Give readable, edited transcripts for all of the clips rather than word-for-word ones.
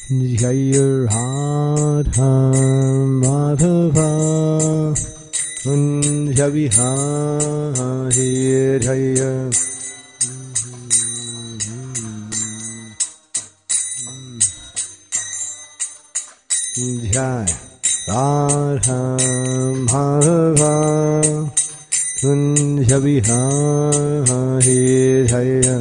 Jaya Radha Madhava Kunja Vihari Jaya Jaya Radha Madhava Kunja Vihari Jaya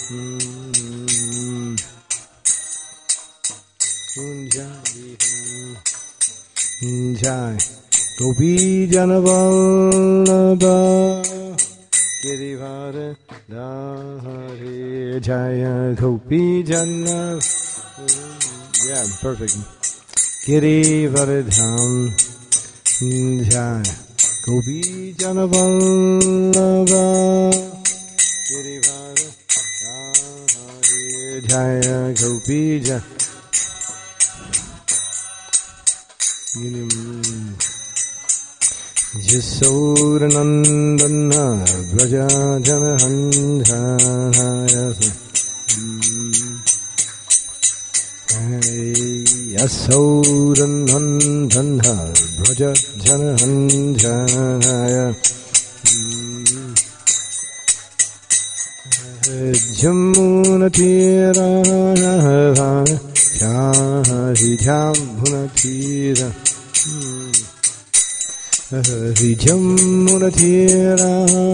Jai Gopi Janavallabha Girivara Dhari Jaya Gopi Janav. Yeah, perfect. Girivara Dham Jai Gopi Janavallabha Girivara Dhari Jaya Gopi Janav. Jasodanandana Braja Janahandhaya Yasodanandana Braja Janahandhaya Jamuna Tira Jamuna Tira Jamuna Tira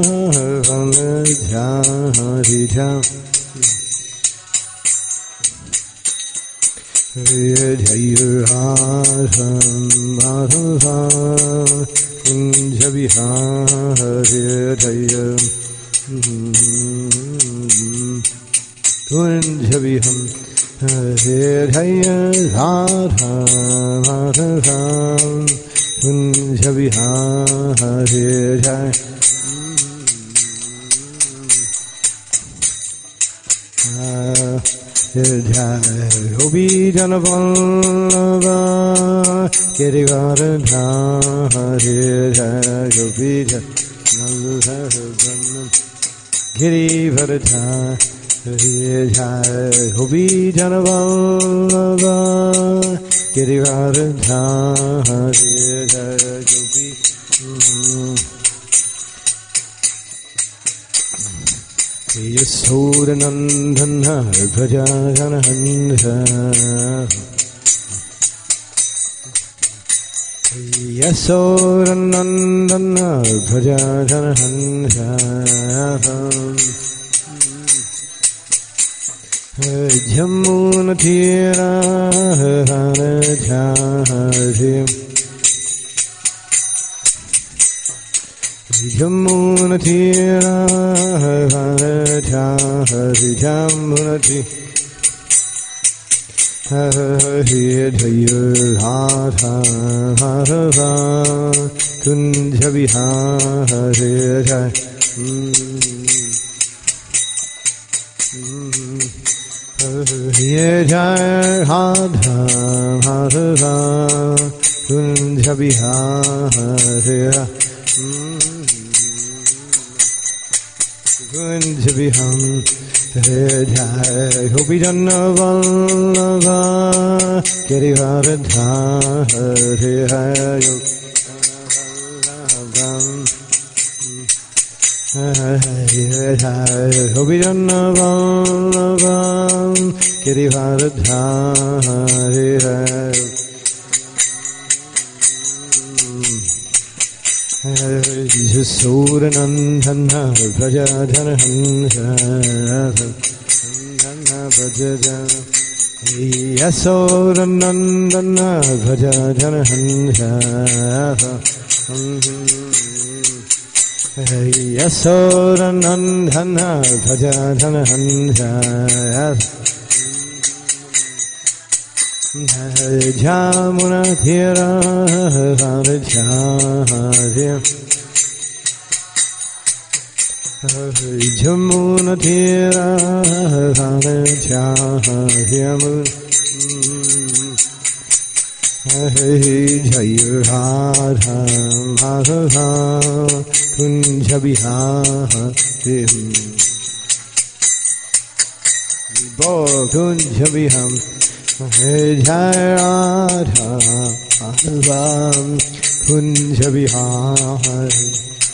Jaya Radha Madhava Kunja Vihari Jaya Kunja Vihari Jaya Radha Madhava Kunja Vihari Jaya Gopi Janavallabha Girivara Dhari Jaya Gopi Janavallabha Girivara Dhari Jaya Gopi Janavallabha Girivara Dhari Jaya Gopi Yasodanandana Braja Janahandhaya Yasodanandana Braja Janahandhaya Jamuna Tira Jaya Jamuna Tira Jamuna Tira Radha Madhava Kunja Vihari Jaya Jaya Radha Madhava Kunja Vihari Kunja Vihari Jaya Gopi Janavallabha Girivara Dhari Jaya Gopi Janavallabha Girivara Dhari Jaya Jasodanandana Braja Janahandhaya Yasodanandana Braja Janahandhaya Yasodanandana Braja Janahandhaya Jamuna Tira Jaya Jamuna Tira Jaya Jaya Radha Madhava Kunja Vihari Kunja Vihari Jai Radha Madhavam Kunja Vihari.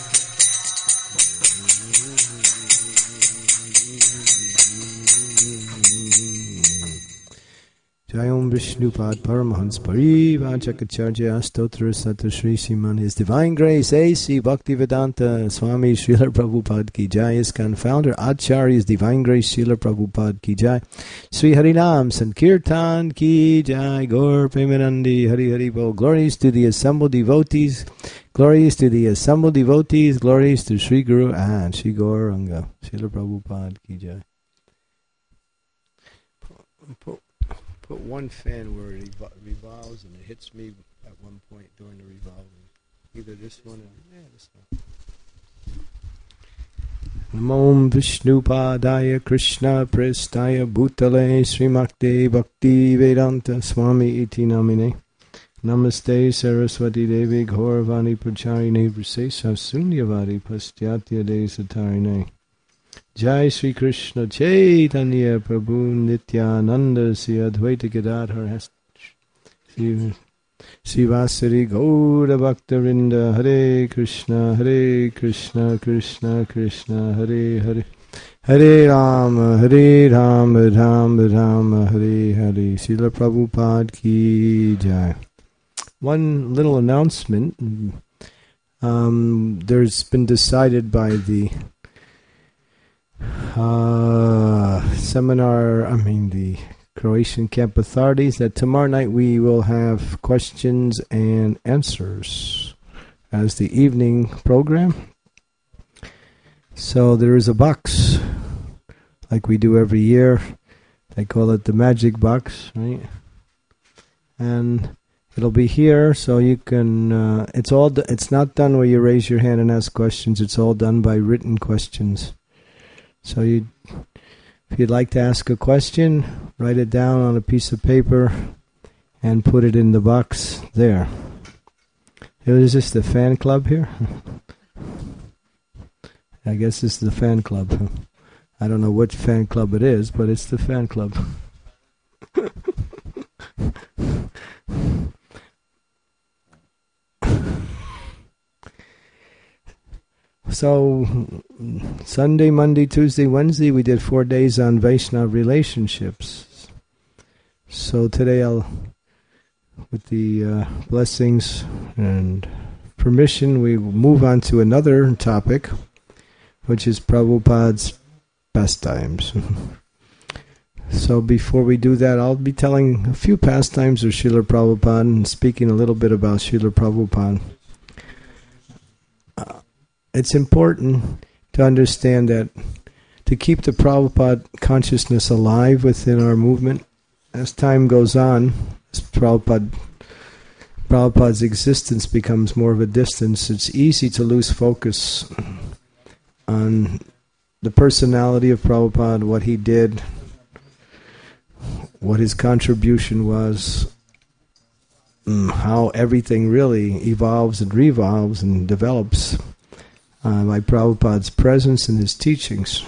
Jayom Vishnupad Paramahans Parivachakacharya Stotra Sata Sri Siman. His Divine Grace A.C. Bhaktivedanta Swami Srila Prabhupada Ki Jai. ISKCON founder Acharya's Divine Grace Srila Prabhupada Ki Jai. Sri Harinam Sankirtan Ki Jai. Gaur Premanandi Hari Hari Bol. Glories to the assembled devotees. Glories to the assembled devotees. Glories to Sri Guru and Sri Gauranga. Srila Prabhupada Ki Jai. Put one fan where it revolves and it hits me at one point during the revolving. Either this one or this one. Namo Vishnupadaya Krishna Prestaya Bhutale Srimakte Bhakti Vedanta Swami Iti Namine. Namaste Saraswati Devi Gauravani Pracharine Vrasesa Sunyavadi Pastyatya Desatarine. Jai Sri Krishna Chaitanya Prabhu Nityananda Sri Advaita Gadadhar Srivasari Gaura Bhaktarinda. Hare Krishna Krishna Krishna Hare Hare, Hare Rama Rama Rama Hare Hare. Srila Prabhupada Ki Jai. One little announcement. There's been decided by the the Croatian camp authorities that tomorrow night we will have questions and answers as the evening program. So there is a box like we do every year. They call it the magic box, right? And it'll be here, so you can. It's not done where you raise your hand and ask questions. It's all done by written questions. So if you'd like to ask a question, write it down on a piece of paper and put it in the box there. Is this the fan club here? I guess this is the fan club. I don't know which fan club it is, but it's the fan club. So, Sunday, Monday, Tuesday, Wednesday, we did 4 days on Vaishnava relationships. So today with the blessings and permission, we move on to another topic, which is Prabhupada's pastimes. So before we do that, I'll be telling a few pastimes of Srila Prabhupada and speaking a little bit about Srila Prabhupada. It's important to understand that to keep the Prabhupada consciousness alive within our movement, as time goes on, as Prabhupada's existence becomes more of a distance, it's easy to lose focus on the personality of Prabhupada, what he did, what his contribution was, how everything really evolves and revolves and develops by Prabhupada's presence and his teachings.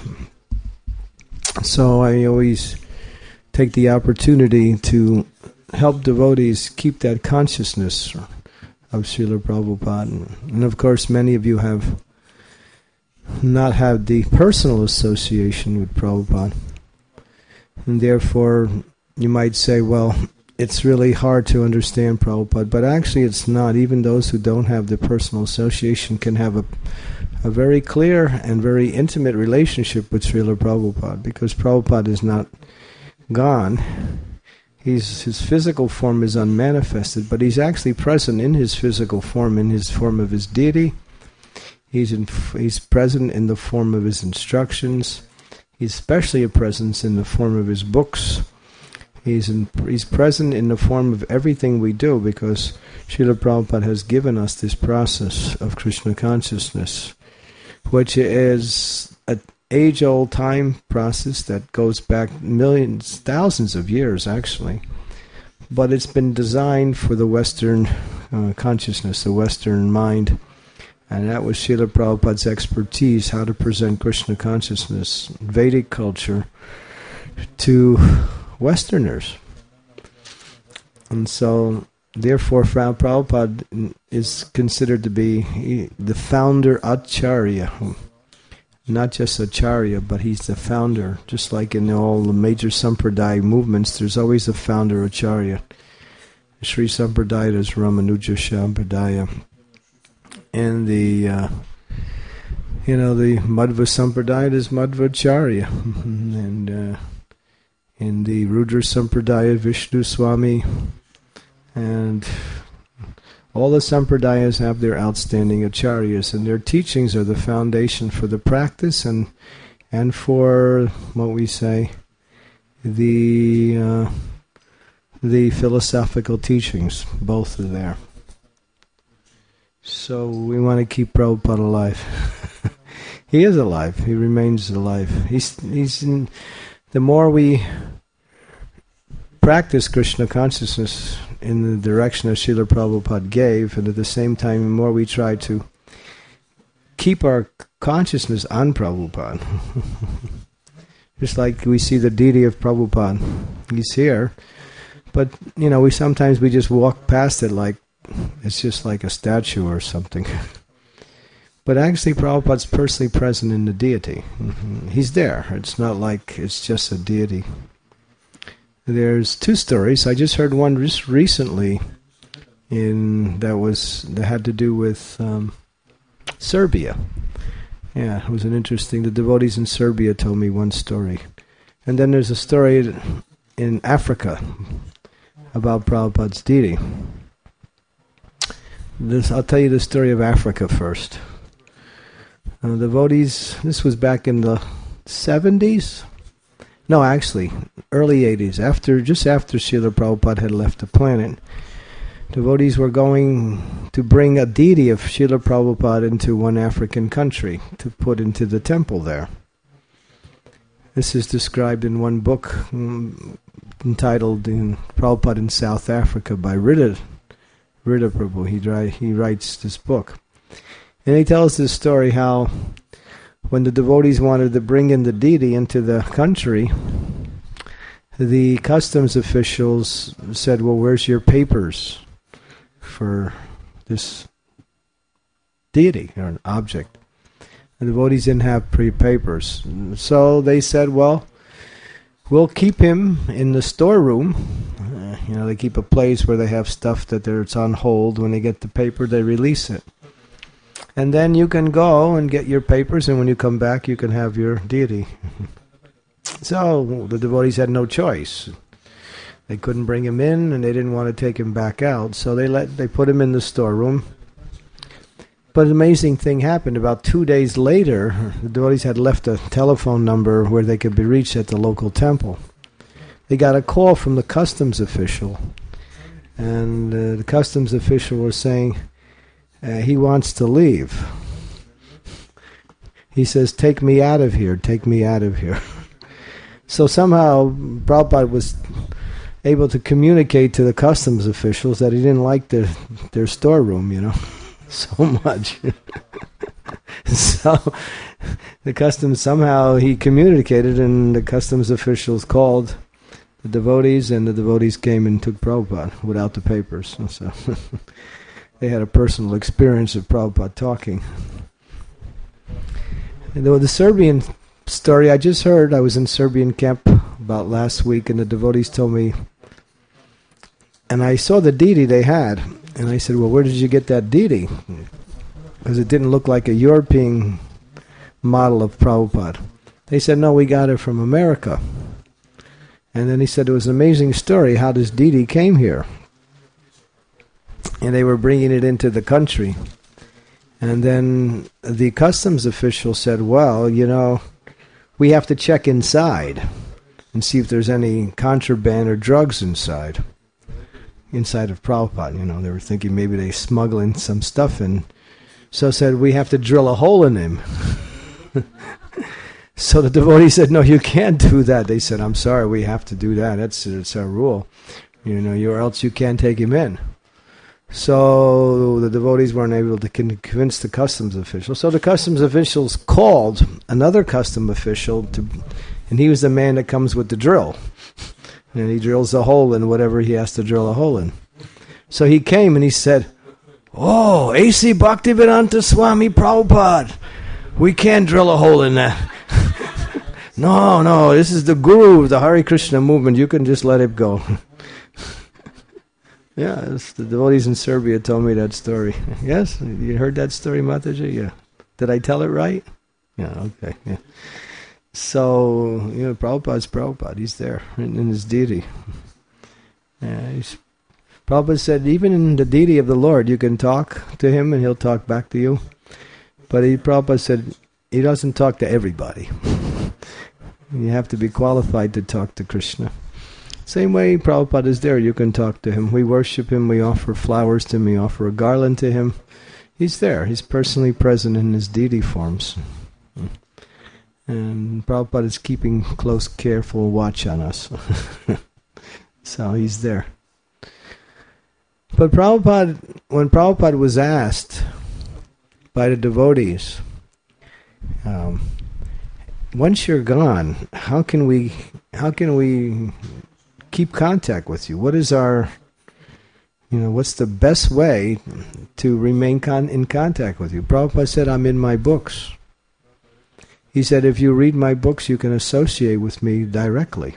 So I always take the opportunity to help devotees keep that consciousness of Srila Prabhupada. And of course, many of you have not had the personal association with Prabhupada. And therefore, you might say, well, it's really hard to understand Prabhupada. But actually, it's not. Even those who don't have the personal association can have a very clear and very intimate relationship with Srila Prabhupada, because Prabhupada is not gone. His physical form is unmanifested, but he's actually present in his physical form, in his form of his deity. He's present in the form of his instructions. He's especially a presence in the form of his books. He's present in the form of everything we do, because Srila Prabhupada has given us this process of Krishna consciousness, which is an age-old time process that goes back millions, thousands of years actually. But it's been designed for the Western consciousness, the Western mind. And that was Srila Prabhupada's expertise, how to present Krishna consciousness, Vedic culture, to Westerners. And so, therefore, Prabhupada is considered to be the founder Acharya. Not just Acharya, but he's the founder. Just like in all the major Sampradaya movements, there's always a founder Acharya. Sri Sampradaya is Ramanuja Sampradaya. And the Madhva Sampradaya is Madhvacharya. And in the Rudra Sampradaya, Vishnu Swami. And all the Sampradayas have their outstanding acharyas, and their teachings are the foundation for the practice and for what we say, the philosophical teachings. Both are there. So we want to keep Prabhupada alive. He is alive. He remains alive. He's in, the more we practice Krishna consciousness in the direction that Srila Prabhupada gave, and at the same time, the more we try to keep our consciousness on Prabhupada. Just like we see the deity of Prabhupada. He's here, but we sometimes just walk past it like it's just like a statue or something. But actually Prabhupada's personally present in the deity. He's there. It's not like it's just a deity. There's two stories. I just heard one just recently that had to do with Serbia. Yeah, it was the devotees in Serbia told me one story. And then there's a story in Africa about Prabhupada's deity. I'll tell you the story of Africa first. Devotees, this was back in the 70s? No, actually, early 80s, just after Srila Prabhupada had left the planet. Devotees were going to bring a deity of Srila Prabhupada into one African country to put into the temple there. This is described in one book entitled Prabhupada in South Africa by Riddha Prabhu. He writes this book. And he tells this story how when the devotees wanted to bring in the deity into the country, the customs officials said, well, where's your papers for this deity or an object? The devotees didn't have papers. So they said, well, we'll keep him in the storeroom. They keep a place where they have stuff it's on hold. When they get the paper, they release it. And then you can go and get your papers, and when you come back, you can have your deity. So the devotees had no choice. They couldn't bring him in, and they didn't want to take him back out. So they put him in the storeroom. But an amazing thing happened. About 2 days later, the devotees had left a telephone number where they could be reached at the local temple. They got a call from the customs official, and the customs official was saying, he wants to leave. He says, take me out of here, take me out of here. So somehow Prabhupada was able to communicate to the customs officials that he didn't like their storeroom, so much. So the customs, somehow he communicated, and the customs officials called the devotees, and the devotees came and took Prabhupada without the papers. So they had a personal experience of Prabhupada talking. And the Serbian story I just heard, I was in Serbian camp about last week, and the devotees told me, and I saw the deity they had, and I said, well, where did you get that deity? Because it didn't look like a European model of Prabhupada. They said, no, we got it from America. And then he said it was an amazing story how this deity came here. And they were bringing it into the country. And then the customs official said, well, we have to check inside and see if there's any contraband or drugs inside of Prabhupada. They were thinking maybe they smuggling some stuff in. So said, we have to drill a hole in him. So the devotee said, no, you can't do that. They said, I'm sorry, we have to do that. It's our rule. Or else you can't take him in. So the devotees weren't able to convince the customs official. So the customs officials called another custom official, and he was the man that comes with the drill. And he drills a hole in whatever he has to drill a hole in. So he came and he said, "Oh, A.C. Bhaktivedanta Swami Prabhupada, we can't drill a hole in that." No, this is the guru of the Hare Krishna movement. You can just let it go. Yeah, the devotees in Serbia told me that story. Yes? You heard that story, Mataji? Yeah. Did I tell it right? Yeah, okay. Yeah. So, Prabhupada's Prabhupada. He's there in his deity. Prabhupada said, even in the deity of the Lord, you can talk to him and he'll talk back to you. But Prabhupada said, he doesn't talk to everybody. You have to be qualified to talk to Krishna. Same way Prabhupada is there, you can talk to him. We worship him, we offer flowers to him, we offer a garland to him. He's there, he's personally present in his deity forms. And Prabhupada is keeping close, careful watch on us. So he's there. But when Prabhupada was asked by the devotees, once you're gone, how can we keep contact with you? What is what's the best way to remain in contact with you? Prabhupada said, I'm in my books. He said, if you read my books, you can associate with me directly.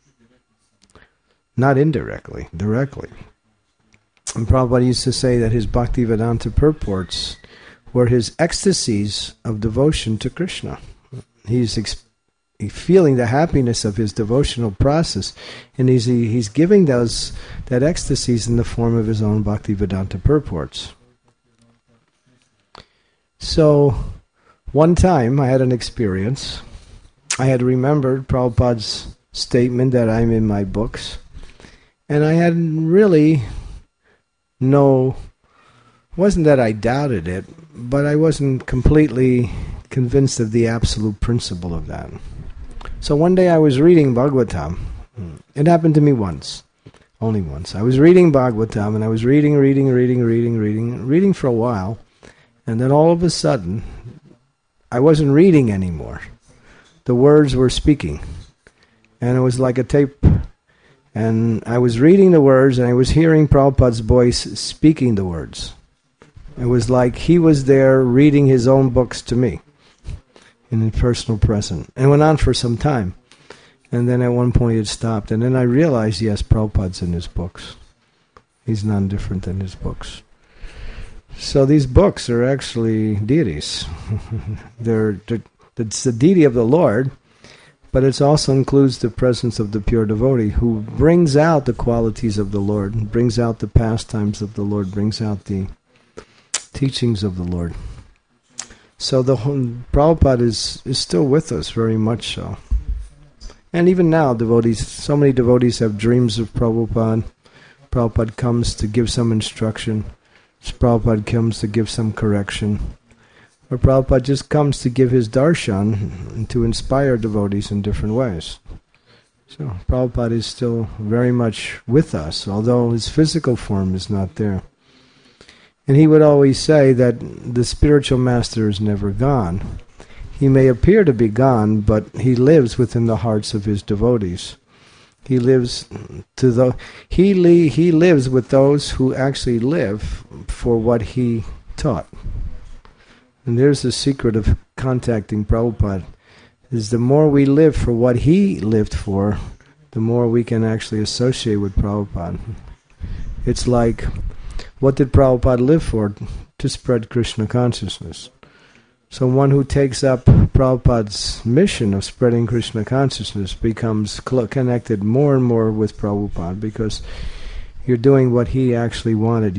Not indirectly, directly. And Prabhupada used to say that his Bhaktivedanta purports were his ecstasies of devotion to Krishna. He's feeling the happiness of his devotional process, and he's giving that ecstasies in the form of his own Bhaktivedanta purports. So, one time I had an experience. I had remembered Prabhupada's statement that I'm in my books, and I hadn't really wasn't that I doubted it, but I wasn't completely convinced of the absolute principle of that. So one day I was reading Bhagavatam. It happened to me once. Only once. I was reading Bhagavatam, and I was reading for a while, and then all of a sudden, I wasn't reading anymore. The words were speaking. And it was like a tape. And I was reading the words, and I was hearing Prabhupada's voice speaking the words. It was like he was there reading his own books to me in his personal presence. And it went on for some time. And then at one point it stopped. And then I realized, yes, Prabhupada's in his books. He's none different than his books. So these books are actually deities. It's the deity of the Lord, but it also includes the presence of the pure devotee who brings out the qualities of the Lord, brings out the pastimes of the Lord, brings out the teachings of the Lord. So the Prabhupada is still with us, very much so. And even now, so many devotees have dreams of Prabhupada. Prabhupada comes to give some instruction. Prabhupada comes to give some correction. Or Prabhupada just comes to give his darshan and to inspire devotees in different ways. So Prabhupada is still very much with us, although his physical form is not there. And he would always say that the spiritual master is never gone. He may appear to be gone, but he lives within the hearts of his devotees. He lives he lives with those who actually live for what he taught. And there's the secret of contacting Prabhupada, is the more we live for what he lived for, the more we can actually associate with Prabhupada. It's like, what did Prabhupada live for? To spread Krishna consciousness. So one who takes up Prabhupada's mission of spreading Krishna consciousness becomes connected more and more with Prabhupada, because you're doing what he actually wanted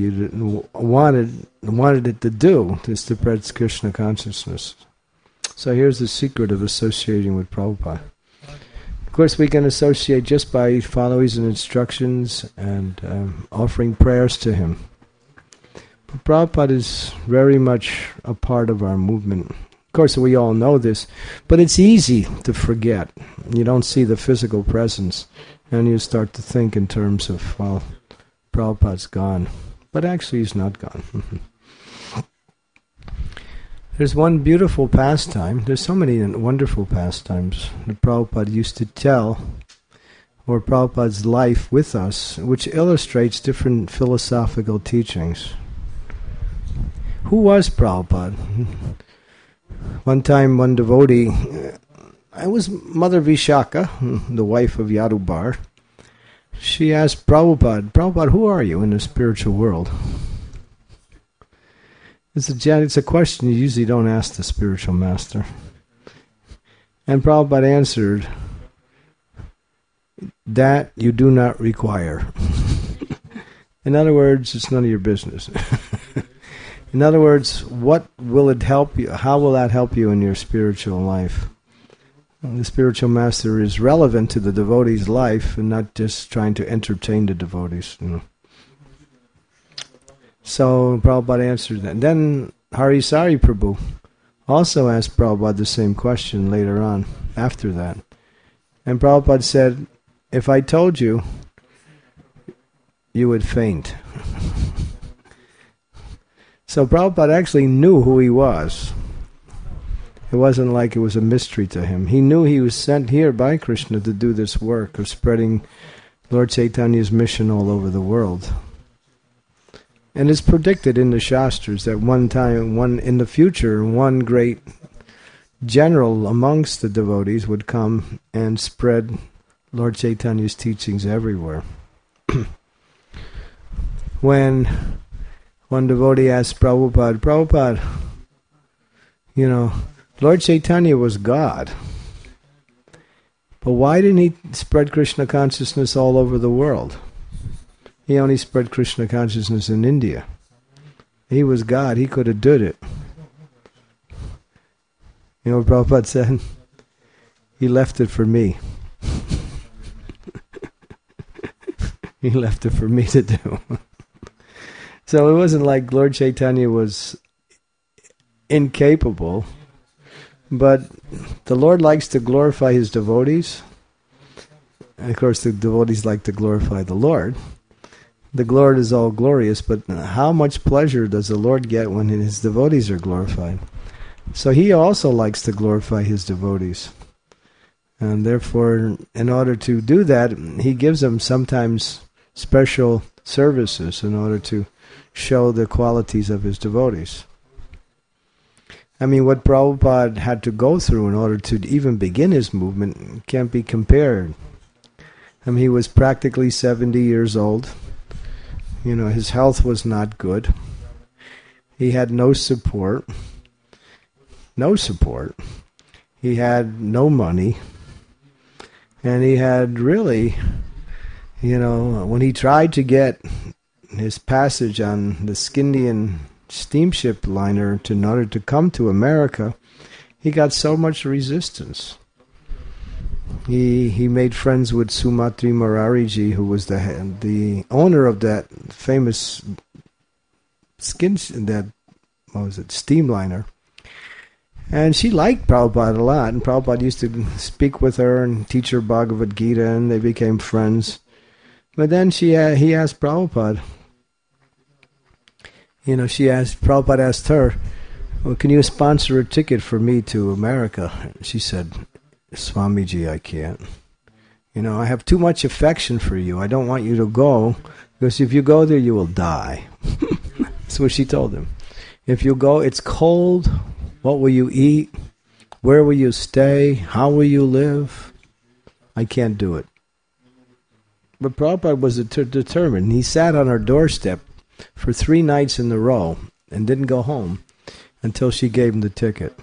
it to do, to spread Krishna consciousness. So here's the secret of associating with Prabhupada. Of course, we can associate just by following his instructions and offering prayers to him. But Prabhupada is very much a part of our movement. Of course, we all know this, but it's easy to forget. You don't see the physical presence, and you start to think in terms of, well, Prabhupada's gone. But actually, he's not gone. There's one beautiful pastime. There's so many wonderful pastimes that Prabhupada used to tell or Prabhupada's life with us, which illustrates different philosophical teachings. Who was Prabhupada? One time, one devotee, I was Mother Vishaka, the wife of Yadubar. She asked Prabhupada, who are you in the spiritual world? It's a question you usually don't ask the spiritual master. And Prabhupada answered, that you do not require. In other words, it's none of your business. In other words, what will it help you? How will that help you in your spiritual life? The spiritual master is relevant to the devotee's life and not just trying to entertain the devotees. So Prabhupada answered that. Then Harisari Prabhu also asked Prabhupada the same question later on, after that. And Prabhupada said, if I told you, you would faint. So Prabhupada actually knew who he was. It wasn't like it was a mystery to him. He knew he was sent here by Krishna to do this work of spreading Lord Chaitanya's mission all over the world. And it's predicted in the Shastras that in the future, one great general amongst the devotees would come and spread Lord Chaitanya's teachings everywhere. When one devotee asked Prabhupada, Lord Chaitanya was God, but why didn't he spread Krishna consciousness all over the world? He only spread Krishna consciousness in India. He was God, he could have did it. You know what Prabhupada said? He left it for me. He left it for me to do. So it wasn't like Lord Chaitanya was incapable, but the Lord likes to glorify his devotees. And of course, the devotees like to glorify the Lord. The Lord is all glorious, but how much pleasure does the Lord get when his devotees are glorified? So he also likes to glorify his devotees. And therefore, in order to do that, he gives them sometimes special services in order to show the qualities of his devotees. I mean, what Prabhupada had to go through in order to even begin his movement can't be compared. I mean, he was practically 70 years old. His health was not good. He had no support. He had no money. And he had really, when he tried to get his passage on the Scindian steamship liner in order to come to America, he got so much resistance. He made friends with Sumatri Morariji, who was the owner of that famous steamliner. And she liked Prabhupada a lot, and Prabhupada used to speak with her and teach her Bhagavad Gita, and they became friends. But then he asked Prabhupada, Prabhupada asked her, well, can you sponsor a ticket for me to America? She said, Swamiji, I can't. I have too much affection for you. I don't want you to go, because if you go there, you will die. That's what she told him. If you go, it's cold. What will you eat? Where will you stay? How will you live? I can't do it. But Prabhupada was determined. He sat on her doorstep for 3 nights in a row and didn't go home until she gave him the ticket.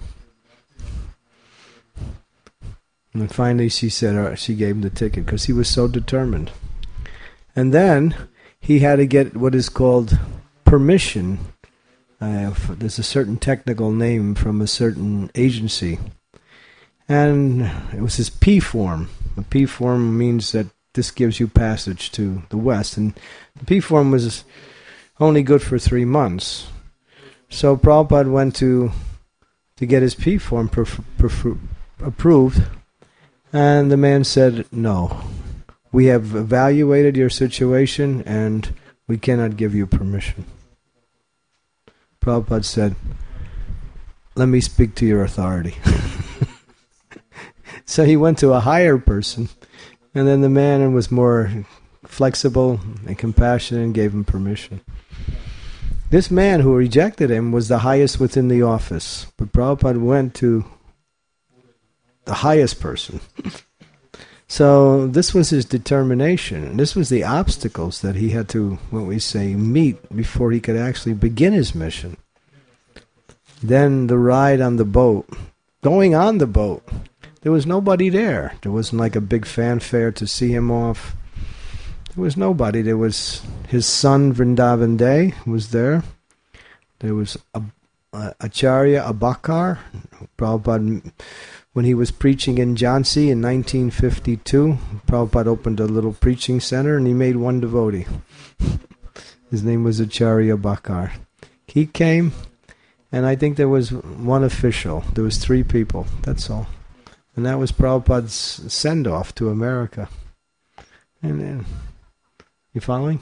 And finally she said she gave him the ticket because he was so determined. And then he had to get what is called permission. There's a certain technical name from a certain agency. And it was his P form. The P form means that this gives you passage to the West. And the P form was only good for 3 months. So Prabhupada went to get his P form approved. And the man said, no, we have evaluated your situation and we cannot give you permission. Prabhupada said, let me speak to your authority. So he went to a higher person And then the man was more flexible and compassionate and gave him permission. This man who rejected him was the highest within the office. But Prabhupada went to the highest person. So this was his determination. And this was the obstacles that he had to, what we say, meet before he could actually begin his mission. Then the ride on the boat. Going on the boat, there was nobody there. There wasn't like a big fanfare to see him off. There was nobody. There was his son Vrindavan Dey was there. There was Acharya Abakar. Prabhupada, when he was preaching in Jhansi in 1952, Prabhupada opened a little preaching center and he made one devotee. His name was Acharya Abakar. He came, and I think there was one official. There was 3 people. That's all. And that was Prabhupada's send-off to America. And then, you following?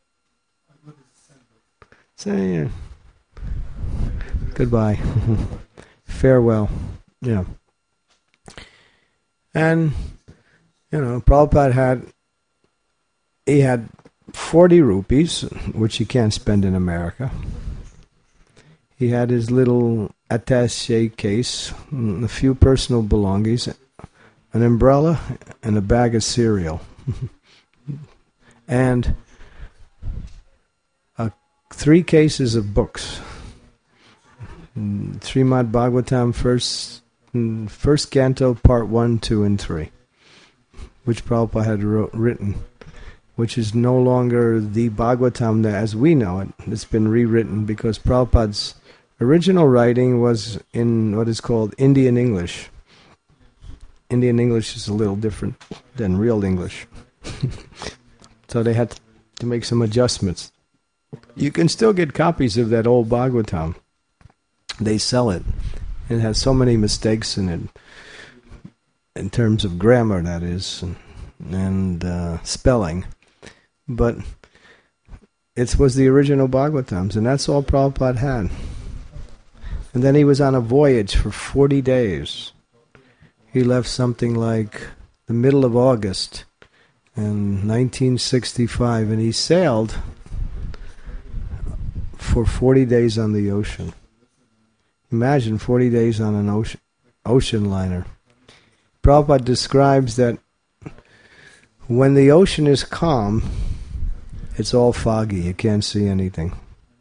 Say goodbye. Farewell. Yeah. And, Prabhupada had 40 rupees, which you can't spend in America. He had his little attaché case, a few personal belongings, an umbrella, and a bag of cereal. And 3 cases of books. Srimad Bhagavatam, first canto, part 1, 2, and 3, which Prabhupada had written, which is no longer the Bhagavatam as we know it. It's been rewritten because Prabhupada's original writing was in what is called Indian English. Indian English is a little different than real English. So they had to make some adjustments. You can still get copies of that old Bhagavatam. They sell it. It has so many mistakes in it, in terms of grammar, that is, and spelling. But it was the original Bhagavatams, and that's all Prabhupada had. And then he was on a voyage for 40 days. He left something like the middle of August in 1965, and he sailed for 40 days on the ocean. Imagine 40 days on an ocean liner. Prabhupada describes that when the ocean is calm, it's all foggy. You can't see anything.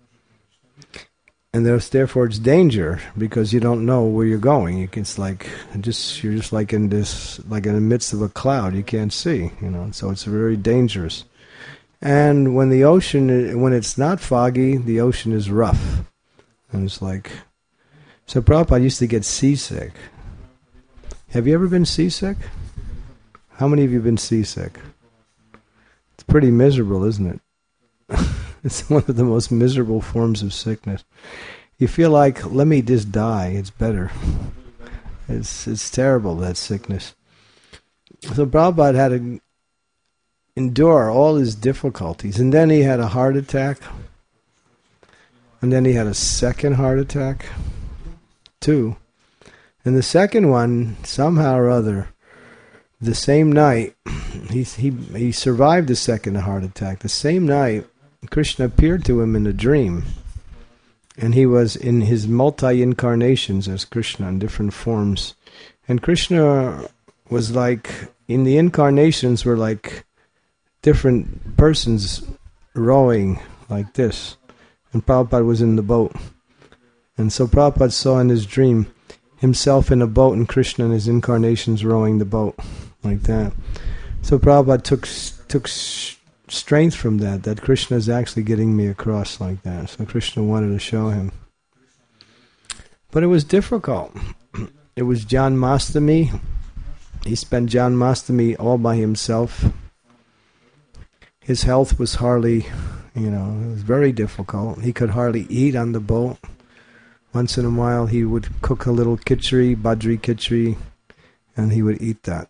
And therefore it's danger because you don't know where you're going. You're just like in the midst of a cloud. You can't see, so it's very dangerous. And when it's not foggy, the ocean is rough. And it's like, so Prabhupada used to get seasick. Have you ever been seasick? How many of you have been seasick? It's pretty miserable, isn't it? It's one of the most miserable forms of sickness. You feel like, let me just die, it's better. It's terrible, that sickness. So Prabhupada had to endure all his difficulties. And then he had a heart attack. And then he had a second heart attack. 2. And the second one, somehow or other, the same night, he survived the second heart attack. The same night, Krishna appeared to him in a dream. And he was in his multi-incarnations as Krishna in different forms. And Krishna was in the incarnations were like different persons rowing like this. And Prabhupada was in the boat. And so Prabhupada saw in his dream himself in a boat and Krishna in his incarnations rowing the boat like that. So Prabhupada took strength from that Krishna is actually getting me across like that. So Krishna wanted to show him. But it was difficult. It was Janmastami. He spent Janmastami all by himself. His health was hardly, it was very difficult. He could hardly eat on the boat. Once in a while he would cook a little khichdi, badri khichdi, and he would eat that.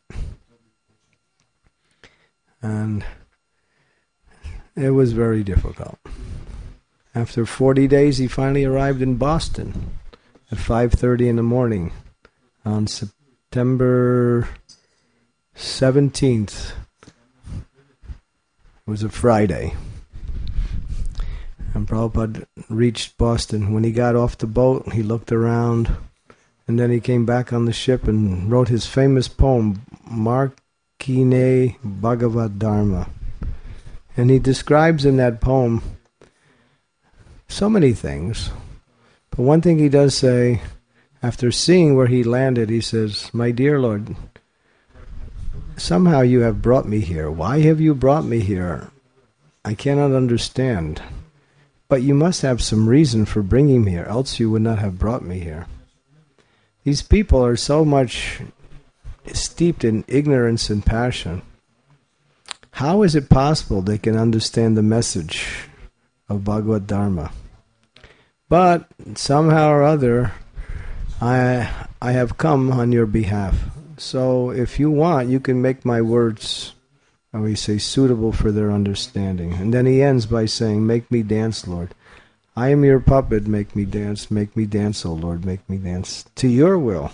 And it was very difficult. After 40 days, he finally arrived in Boston at 5:30 in the morning on September 17th, It was a Friday. And Prabhupada reached Boston. When he got off the boat, he looked around, and then he came back on the ship and wrote his famous poem, Markine Bhagavad Dharma. And he describes in that poem so many things. But one thing he does say, after seeing where he landed, he says, "My dear Lord, somehow you have brought me here. Why have you brought me here? I cannot understand. But you must have some reason for bringing me here, else you would not have brought me here." These people are so much steeped in ignorance and passion. How is it possible they can understand the message of Bhagavad Dharma? But somehow or other, I have come on your behalf. So if you want, you can make my words, how we say, suitable for their understanding. And then he ends by saying, "Make me dance, Lord. I am your puppet, make me dance, O Lord, make me dance to your will."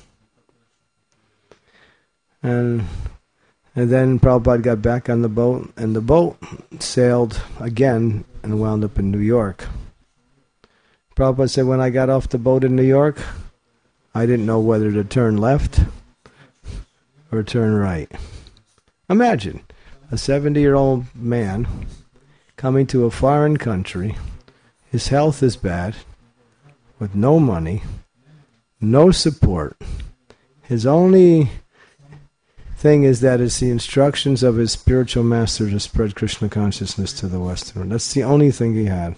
And then Prabhupada got back on the boat, and the boat sailed again and wound up in New York. Prabhupada said, when I got off the boat in New York, I didn't know whether to turn left or turn right. Imagine a 70-year-old man coming to a foreign country. His health is bad, with no money, no support. His only thing is that it's the instructions of his spiritual master to spread Krishna consciousness to the Western world. That's the only thing he had.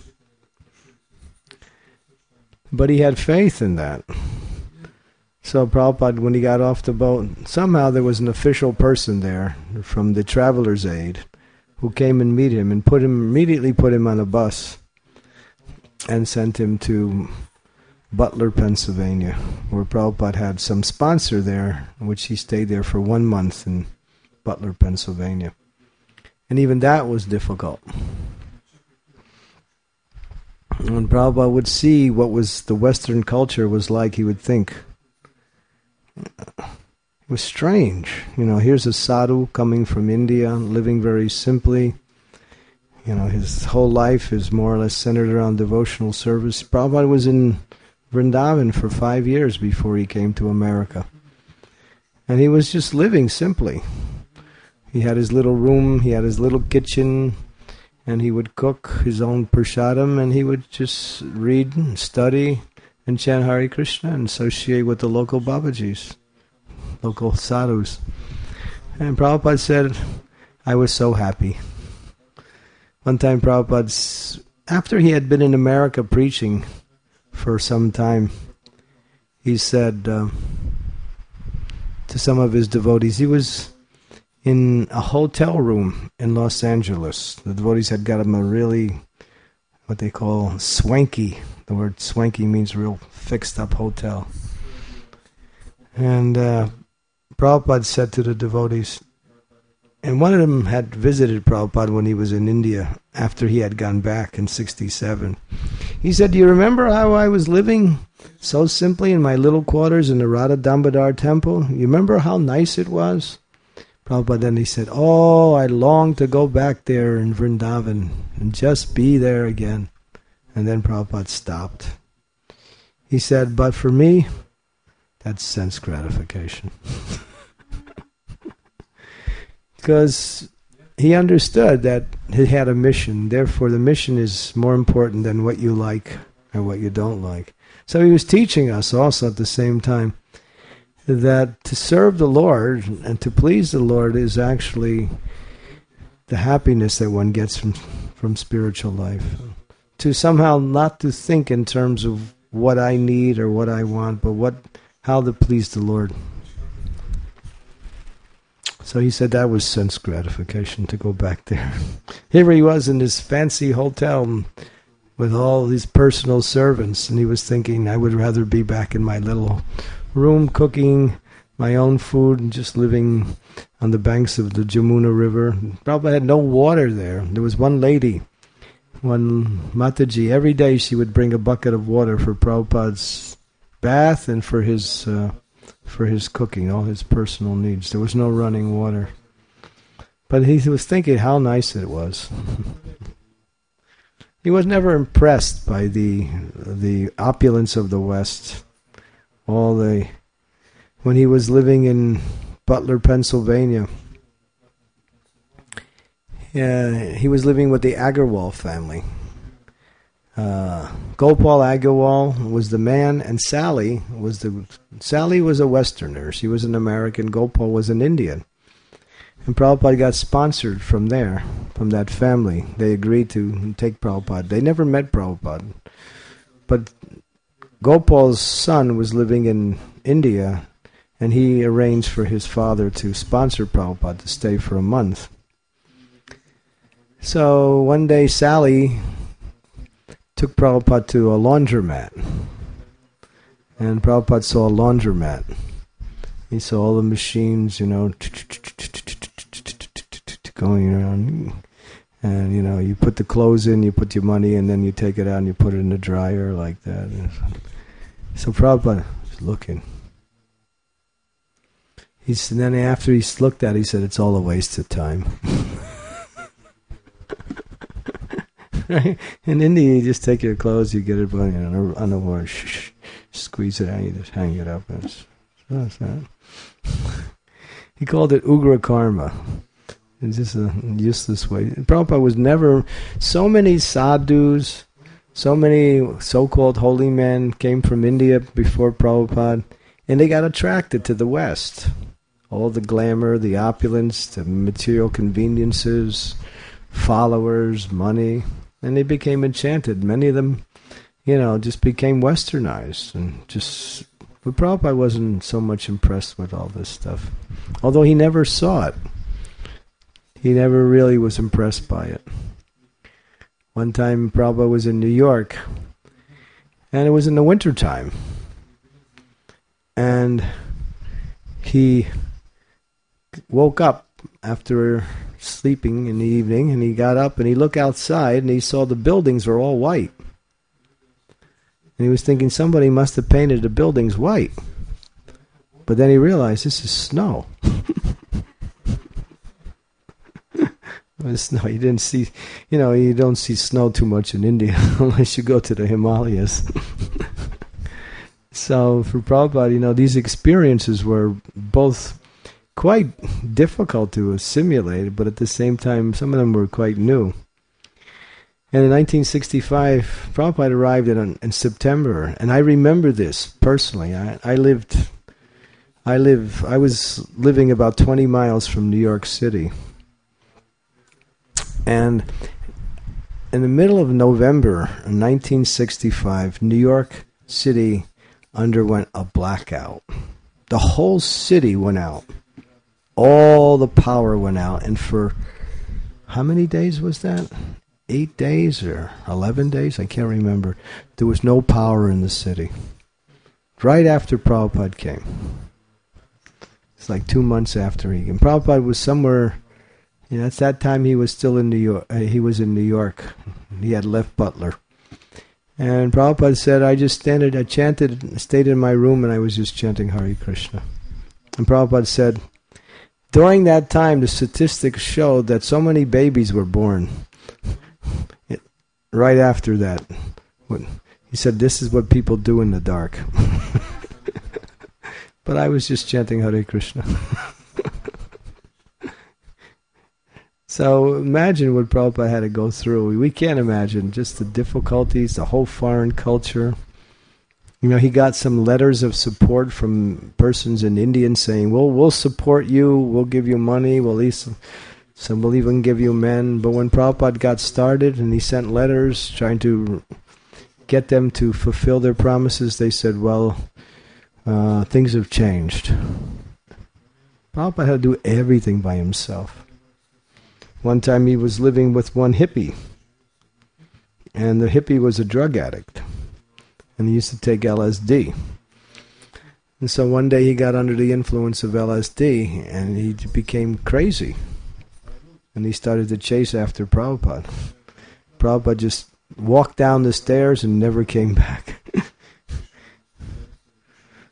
But he had faith in that. So Prabhupada, when he got off the boat, somehow there was an official person there from the Traveler's Aid who came and meet him and immediately put him on a bus and sent him to Butler, Pennsylvania, where Prabhupada had some sponsor there, in which he stayed there for 1 month in Butler, Pennsylvania. And even that was difficult. When Prabhupada would see what was the Western culture was like, he would think, it was strange. Here's a sadhu coming from India, living very simply. His whole life is more or less centered around devotional service. Prabhupada was in Vrindavan for 5 years before he came to America. And he was just living simply. He had his little room, he had his little kitchen, and he would cook his own prasadam, and he would just read and study and chant Hare Krishna and associate with the local Babajis, local sadhus. And Prabhupada said, I was so happy. One time Prabhupada, after he had been in America preaching for some time, he said to some of his devotees, he was in a hotel room in Los Angeles. The devotees had got him a really, what they call swanky. The word swanky means real fixed up hotel. And Prabhupada said to the devotees, and one of them had visited Prabhupada when he was in India after he had gone back in 1967. He said, do you remember how I was living so simply in my little quarters in the Radha Damodar temple? You remember how nice it was? Prabhupada then he said, oh, I long to go back there in Vrindavan and just be there again. And then Prabhupada stopped. He said, but for me, that's sense gratification. Because he understood that he had a mission. Therefore, the mission is more important than what you like or what you don't like. So he was teaching us also at the same time that to serve the Lord and to please the Lord is actually the happiness that one gets from spiritual life. To somehow not to think in terms of what I need or what I want, but how to please the Lord. So he said that was sense gratification to go back there. Here he was in this fancy hotel with all these personal servants, and he was thinking, I would rather be back in my little room cooking my own food and just living on the banks of the Jamuna River. Prabhupada had no water there. There was one lady, one Mataji, every day she would bring a bucket of water for Prabhupada's bath and for his cooking, all his personal needs. There was no running water. But he was thinking how nice it was. He was never impressed by the opulence of the West. When he was living in Butler, Pennsylvania, he was living with the Agarwal family. Gopal Agarwal was the man, and Sally was a Westerner. She was an American. Gopal was an Indian. And Prabhupada got sponsored from that family. They agreed to take Prabhupada. They never met Prabhupada. But Gopal's son was living in India, and he arranged for his father to sponsor Prabhupada to stay for a month. So one day Sally took Prabhupada to a laundromat. And Prabhupada saw a laundromat. He saw all the machines, going around. And, you put the clothes in, you put your money, and then you take it out and you put it in the dryer like that. So Prabhupada was looking. Then after he looked at it, he said, it's all a waste of time. Right? In India, you just take your clothes, you get it on the wall, squeeze it out, you just hang it up. That's that. He called it Ugra Karma. It's just a useless way. Prabhupada was never... So many sadhus, so many so-called holy men came from India before Prabhupada, and they got attracted to the West. All the glamour, the opulence, the material conveniences, followers, money, and they became enchanted. Many of them, just became westernized. But Prabhupada wasn't so much impressed with all this stuff. Although he never saw it. He never really was impressed by it. One time Prabhupada was in New York, and it was in the wintertime. And he woke up after sleeping in the evening, and he got up and he looked outside and he saw the buildings were all white. And he was thinking somebody must have painted the buildings white. But then he realized this is snow. Snow. You didn't see, you don't see snow too much in India unless you go to the Himalayas. So for Prabhupada, these experiences were both quite difficult to assimilate, but at the same time, some of them were quite new. And in 1965, Prabhupada arrived in September, and I remember this personally. I was living about 20 miles from New York City. And in the middle of November 1965, New York City underwent a blackout. The whole city went out. All the power went out. And for how many days was that? 8 days or 11 days? I can't remember. There was no power in the city. Right after Prabhupada came. It's like 2 months after he came. Prabhupada was somewhere... at that time he was still in New York. He was in New York. He had left Butler. And Prabhupada said, I stayed in my room and I was just chanting Hare Krishna. And Prabhupada said, during that time the statistics showed that so many babies were born. Right after that. He said, this is what people do in the dark. But I was just chanting Hare Krishna. So imagine what Prabhupada had to go through. We can't imagine just the difficulties, the whole foreign culture. He got some letters of support from persons in India saying, well, we'll support you, we'll give you money, we'll even give you men. But when Prabhupada got started and he sent letters trying to get them to fulfill their promises, they said, well, things have changed. Prabhupada had to do everything by himself. One time he was living with one hippie, and the hippie was a drug addict, and he used to take LSD. And so one day he got under the influence of LSD, and he became crazy, and he started to chase after Prabhupada. Prabhupada just walked down the stairs and never came back.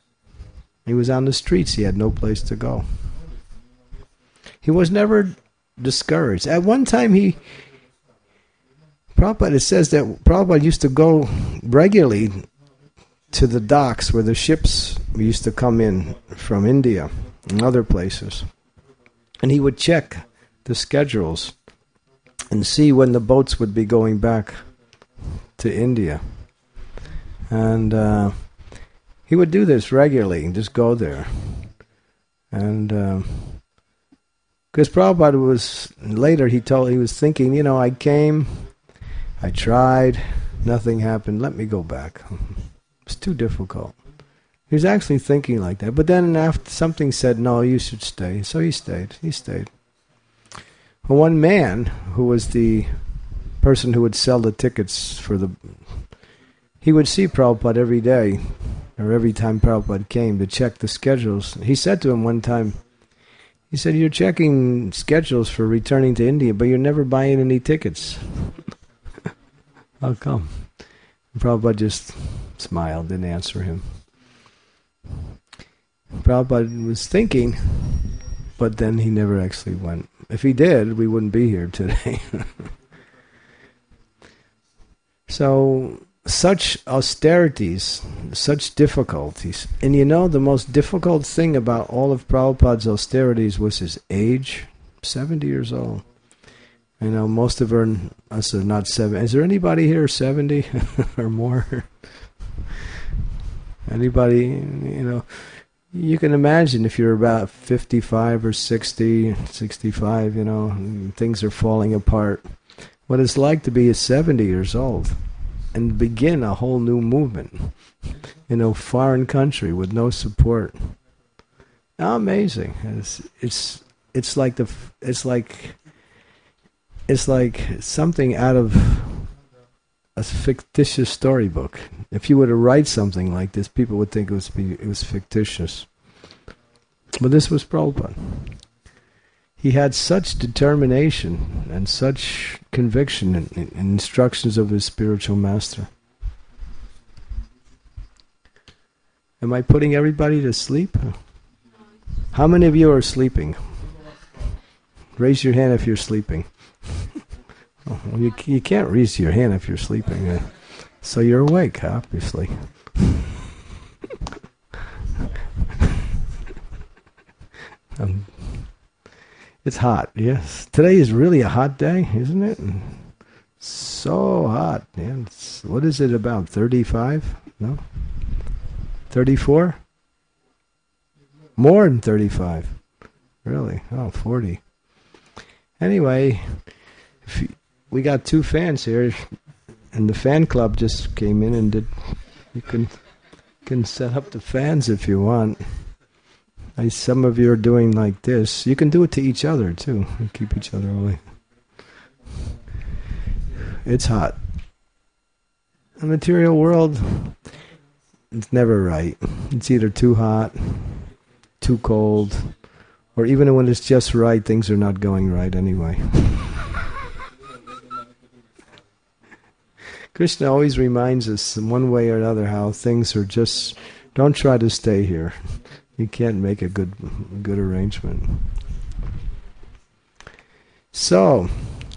He was on the streets. He had no place to go. He was never discouraged. At one time, Prabhupada, it says that Prabhupada used to go regularly to the docks where the ships used to come in from India and other places. And he would check the schedules and see when the boats would be going back to India. And he would do this regularly and just go there. And because Prabhupada was, later he was thinking, I came, I tried, nothing happened, let me go back. It's too difficult. He was actually thinking like that. But then after something said, no, you should stay. So he stayed. Well, one man who was the person who would sell the tickets he would see Prabhupada every day, or every time Prabhupada came to check the schedules. He said to him one time, he said, you're checking schedules for returning to India, but you're never buying any tickets. How come? And Prabhupada just smiled, didn't answer him. Prabhupada was thinking, but then he never actually went. If he did, we wouldn't be here today. So, such austerities, such difficulties. And the most difficult thing about all of Prabhupada's austerities was his age, 70 years old. Most of us are not 70. Is there anybody here 70 or more? Anybody, you can imagine if you're about 55 or 60, 65, things are falling apart. What it's like to be 70 years old and begin a whole new movement in a foreign country with no support. Amazing. It's like something out of a fictitious storybook. If you were to write something like this, people would think it was fictitious. But this was Prabhupada. He had such determination and such conviction in instructions of his spiritual master. Am I putting everybody to sleep? How many of you are sleeping? Raise your hand if you're sleeping. Well, you can't raise your hand if you're sleeping. So you're awake, obviously. It's hot, yes. Today is really a hot day, isn't it? So hot. Yeah, what is it about, 35? No? 34? More than 35. Really? Oh, 40. Anyway, we got 2 fans here, and the fan club just came in and you can set up the fans if you want. Some of you are doing like this. You can do it to each other too. Keep each other away. It's hot. The material world, it's never right. It's either too hot, too cold, or even when it's just right, things are not going right anyway. Krishna always reminds us in one way or another how things are just, don't try to stay here. You can't make a good arrangement. So,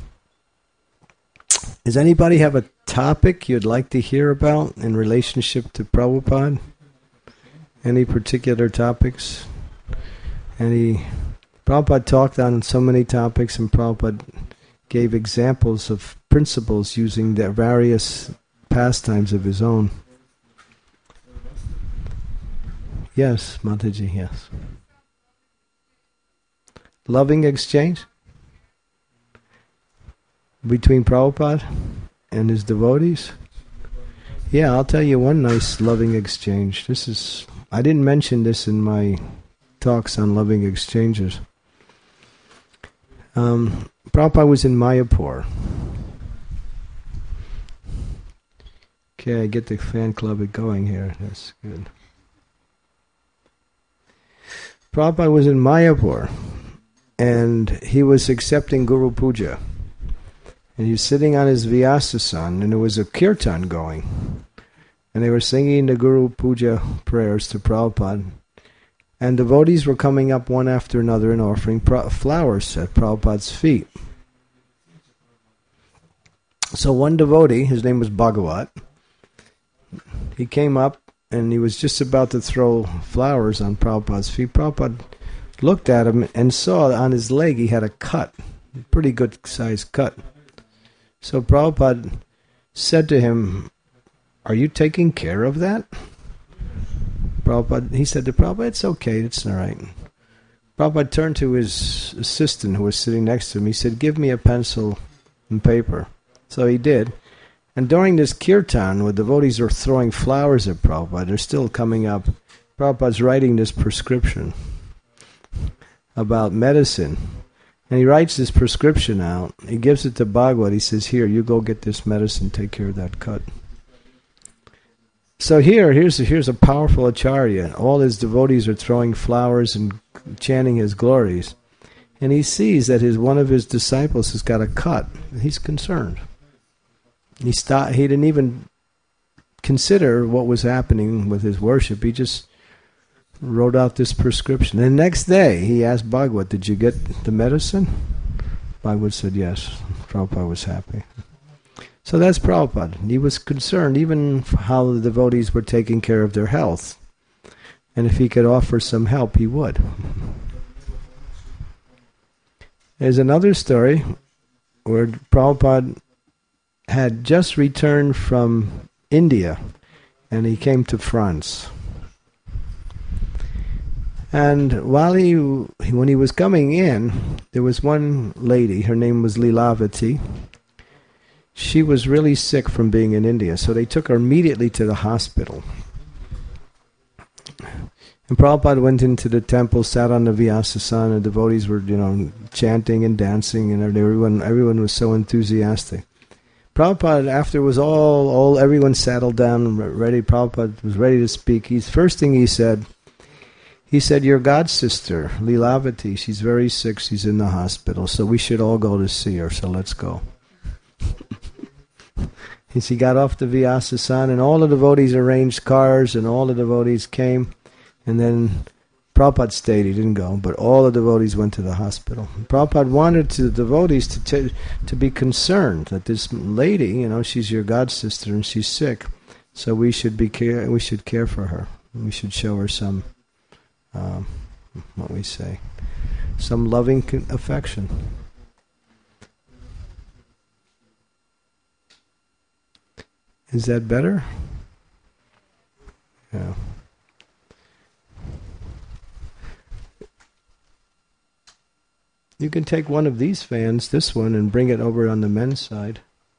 does anybody have a topic you'd like to hear about in relationship to Prabhupada? Any particular topics? Prabhupada talked on so many topics, and Prabhupada gave examples of principles using the various pastimes of his own. Yes, Mataji, yes. Loving exchange between Prabhupada and his devotees? Yeah, I'll tell you one nice loving exchange. I didn't mention this in my talks on loving exchanges. Prabhupada was in Mayapur. Okay, I get the fan club going here. That's good. Prabhupada was in Mayapur, and he was accepting Guru Puja. And he was sitting on his Vyasasan, and there was a kirtan going. And they were singing the Guru Puja prayers to Prabhupada. And devotees were coming up one after another and offering flowers at Prabhupada's feet. So one devotee, his name was Bhagavat, he came up and he was just about to throw flowers on Prabhupada's feet. Prabhupada looked at him and saw on his leg he had a cut, a pretty good sized cut. So Prabhupada said to him, "Are you taking care of that?" He said to Prabhupada, "It's okay, it's all right." Prabhupada turned to his assistant who was sitting next to him. He said, "Give me a pencil and paper." So he did. And during this kirtan, where devotees are throwing flowers at Prabhupada, they're still coming up. Prabhupada's writing this prescription about medicine. And he writes this prescription out. He gives it to Bhagavat. He says, "Here, you go get this medicine, take care of that cut." So here's a powerful acharya. All his devotees are throwing flowers and chanting his glories. And he sees that one of his disciples has got a cut. He's concerned. He didn't even consider what was happening with his worship. He just wrote out this prescription. And the next day, he asked Bhagavat, "Did you get the medicine?" Bhagavat said, "Yes." Prabhupada was happy. So that's Prabhupada. He was concerned even for how the devotees were taking care of their health. And if he could offer some help, he would. There's another story where Prabhupada had just returned from India and he came to France. And when he was coming in, there was one lady, her name was Lilavati. She was really sick from being in India, so they took her immediately to the hospital. And Prabhupada went into the temple, sat on the Vyasasana, and the devotees were, chanting and dancing, and everyone was so enthusiastic. Prabhupada, after it was everyone settled down, ready, Prabhupada was ready to speak. First thing he said, "Your god sister, Lilavati, she's very sick, she's in the hospital, so we should all go to see her, so let's go." He got off the Vyasasana, and all the devotees arranged cars, and all the devotees came, and then Prabhupada stayed, he didn't go, but all the devotees went to the hospital. Prabhupada wanted the devotees to be concerned that this lady, she's your god sister and she's sick, so we should care for her. We should show her some, some loving affection. Is that better? Yeah. You can take one of these fans, this one, and bring it over on the men's side.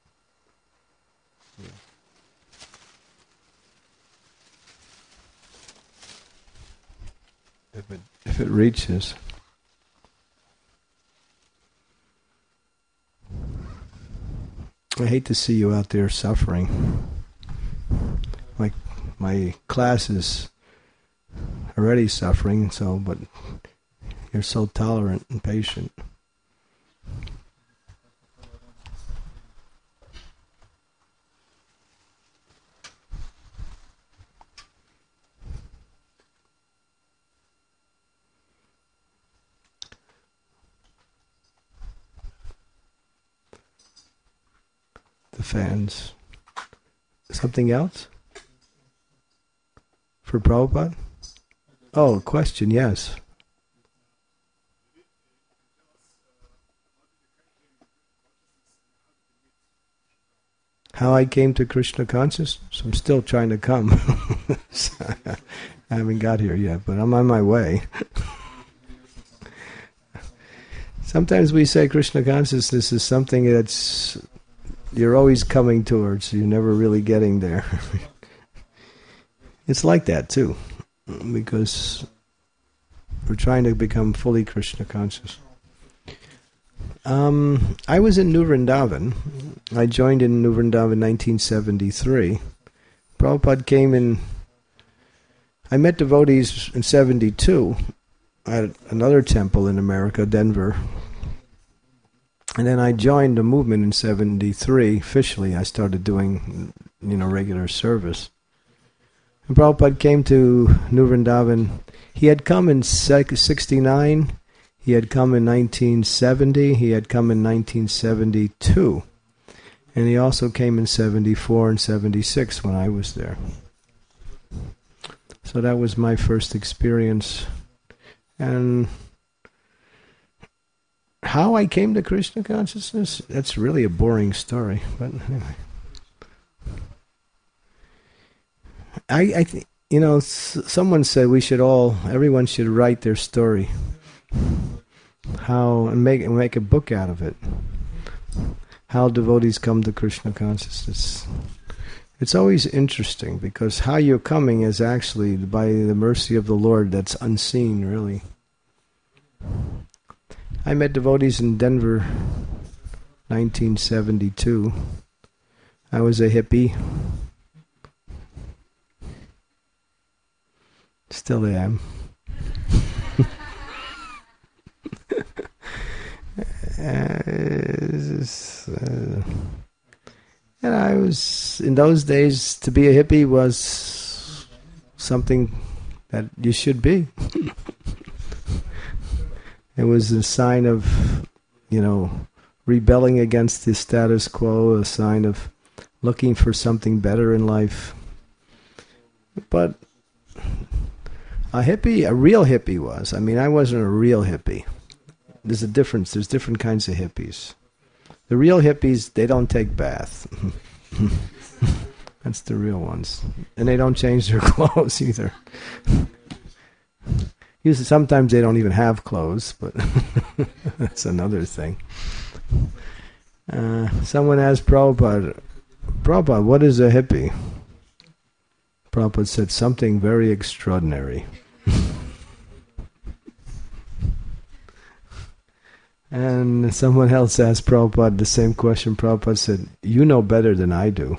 If it reaches. I hate to see you out there suffering. My class is already suffering, but you're so tolerant and patient. The fans. Something else? For Prabhupada? Oh, question, yes. How I came to Krishna consciousness? I'm still trying to come. I haven't got here yet, but I'm on my way. Sometimes we say Krishna consciousness is something that's you're always coming towards, you're never really getting there. It's like that too, because we're trying to become fully Krishna conscious. I was in New Vrindavan. I joined in New Vrindavan in 1973. Prabhupada came in. I met devotees in 72 at another temple in America, Denver. And then I joined the movement in 73. Officially, I started doing, regular service. And Prabhupada came to New Vrindavan. He had come in 69, he had come in 1970, he had come in 1972. And he also came in 74 and 76 when I was there. So that was my first experience. And how I came to Krishna consciousness, that's really a boring story. But anyway. I think, someone said everyone should write their story. How, and make a book out of it. How devotees come to Krishna consciousness. It's always interesting because how you're coming is actually by the mercy of the Lord that's unseen, really. I met devotees in Denver, 1972. I was a hippie. Still am. And I was, in those days, to be a hippie was something that you should be. It was a sign of, rebelling against the status quo, a sign of looking for something better in life. But a real hippie was. I wasn't a real hippie. There's a difference. There's different kinds of hippies. The real hippies, they don't take bath. That's the real ones. And they don't change their clothes either. Usually, sometimes they don't even have clothes, but that's another thing. Someone asked Prabhupada, what is a hippie? Prabhupada said something very extraordinary. And someone else asked Prabhupada the same question. Prabhupada said, you know better than I do.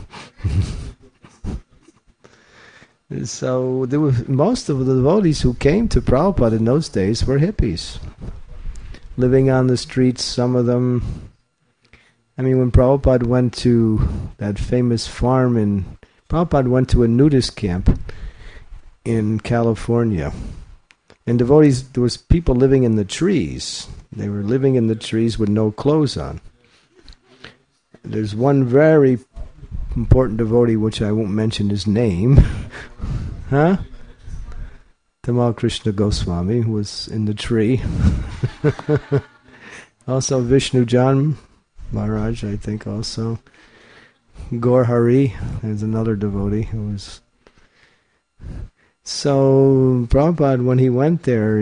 So there were most of the devotees who came to Prabhupada in those days were hippies. Living on the streets, some of them. When Prabhupada went to that famous farm Prabhupada went to a nudist camp in California. And devotees, there was people living in the trees. They were living in the trees with no clothes on. There's one very important devotee, which I won't mention his name. Tamal Krishna Goswami, who was in the tree. Also Vishnu Jan Maharaj, I think also. Gaur Hari, there's another devotee who was... So Prabhupada, when he went there,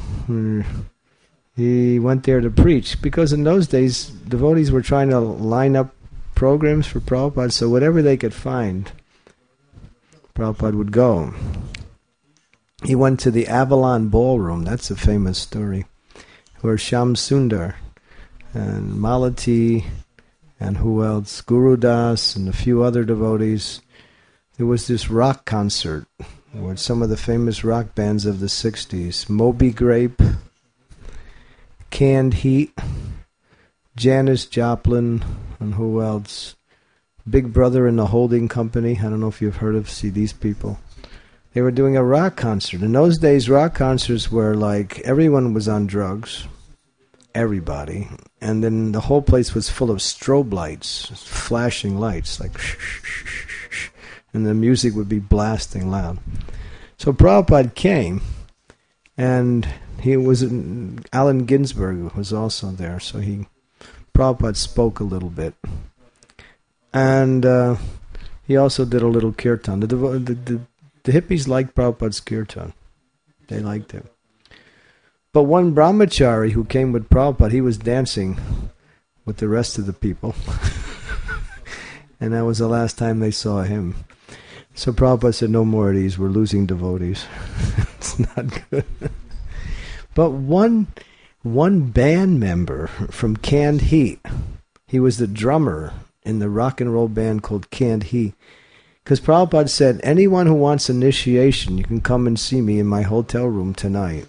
he went there to preach, because in those days devotees were trying to line up programs for Prabhupada, so whatever they could find, Prabhupada would go. He went to the Avalon Ballroom, that's a famous story, where Shyam Sundar and Malati and who else, Guru Das and a few other devotees. There was this rock concert with some of the famous rock bands of the 60s, Moby Grape, Canned Heat, Janis Joplin, and who else? Big Brother and the Holding Company. I don't know if you've heard of these people. They were doing a rock concert. In those days, rock concerts were like everyone was on drugs. Everybody. And then the whole place was full of strobe lights, flashing lights, like and the music would be blasting loud. So Prabhupada came, and Allen Ginsberg was also there, so Prabhupada spoke a little bit. And he also did a little kirtan. The hippies liked Prabhupada's kirtan. They liked it. But one brahmachari who came with Prabhupada, he was dancing with the rest of the people. And that was the last time they saw him. So Prabhupada said, no more of these, we're losing devotees. It's not good. But one band member from Canned Heat, he was the drummer in the rock and roll band called Canned Heat. Because Prabhupada said, anyone who wants initiation, you can come and see me in my hotel room tonight.